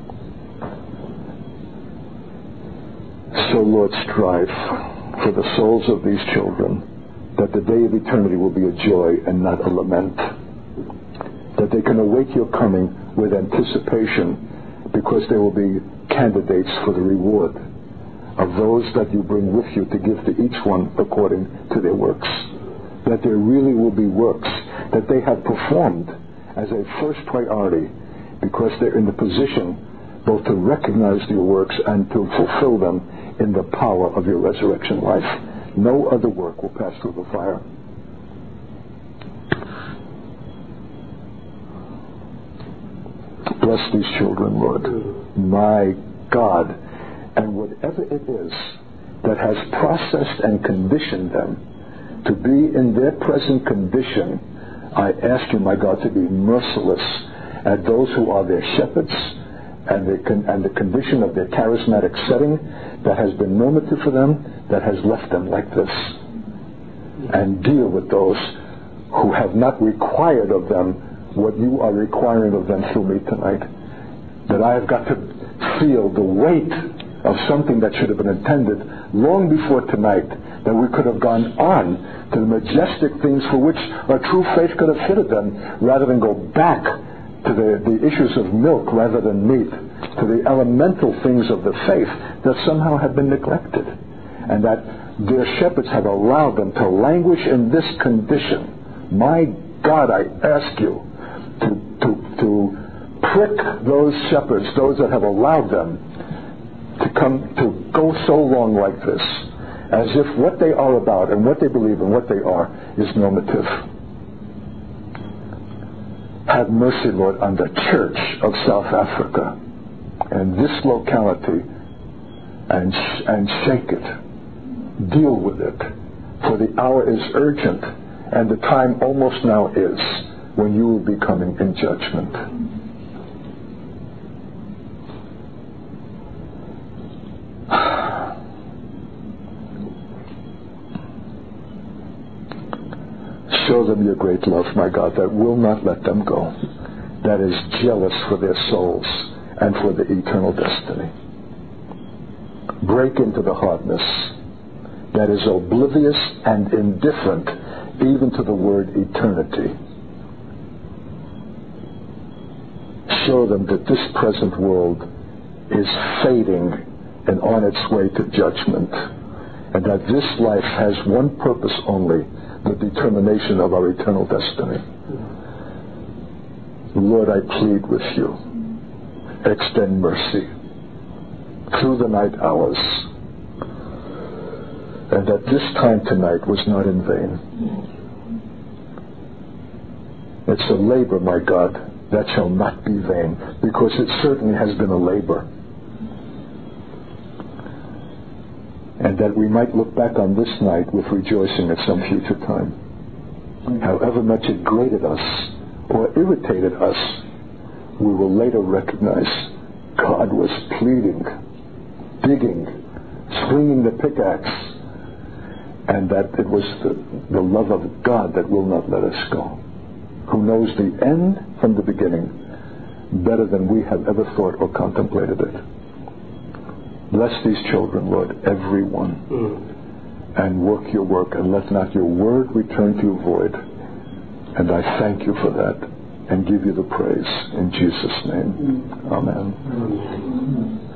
So, Lord, strive for the souls of these children, that the day of eternity will be a joy and not a lament. That they can await your coming with anticipation, because they will be candidates for the reward of those that you bring with you to give to each one according to their works. That there really will be works that they have performed as a first priority, because they're in the position both to recognize your works and to fulfill them in the power of your resurrection life. No other work will pass through the fire. Bless these children, Lord. My God. And whatever it is that has processed and conditioned them to be in their present condition, I ask you, my God, to be merciless at those who are their shepherds and the, con- and the condition of their charismatic setting that has been normative for them, that has left them like this. And deal with those who have not required of them what you are requiring of them through me tonight. That I have got to feel the weight of something that should have been intended long before tonight, that we could have gone on to the majestic things for which our true faith could have fitted them, rather than go back to the, the issues of milk rather than meat, to the elemental things of the faith that somehow have been neglected, and that their shepherds have allowed them to languish in this condition. My God, I ask you to, to, to prick those shepherds, those that have allowed them to come to go so long like this, as if what they are about and what they believe and what they are is normative. Have mercy, Lord, on the Church of South Africa and this locality, and and shake it, deal with it, for the hour is urgent, and the time almost now is when you will be coming in judgment. Show them your great love, my God, that will not let them go, that is jealous for their souls and for the eternal destiny. Break into the hardness that is oblivious and indifferent even to the word eternity. Show them that this present world is fading and on its way to judgment, and that this life has one purpose only, the determination of our eternal destiny. Lord, I plead with you, extend mercy through the night hours. and that this time tonight was not in vain. It's a labor, my God, that shall not be vain, because it certainly has been a labor. And that we might look back on this night with rejoicing at some future time. However much it grated us or irritated us, we will later recognize God was pleading, digging, swinging the pickaxe, and that it was the, the love of God that will not let us go, who knows the end from the beginning better than we have ever thought or contemplated it. Bless these children, Lord, every one, mm. and work your work, and let not your word return to you void. And I thank you for that and give you the praise in Jesus' name. Mm. Amen. Mm.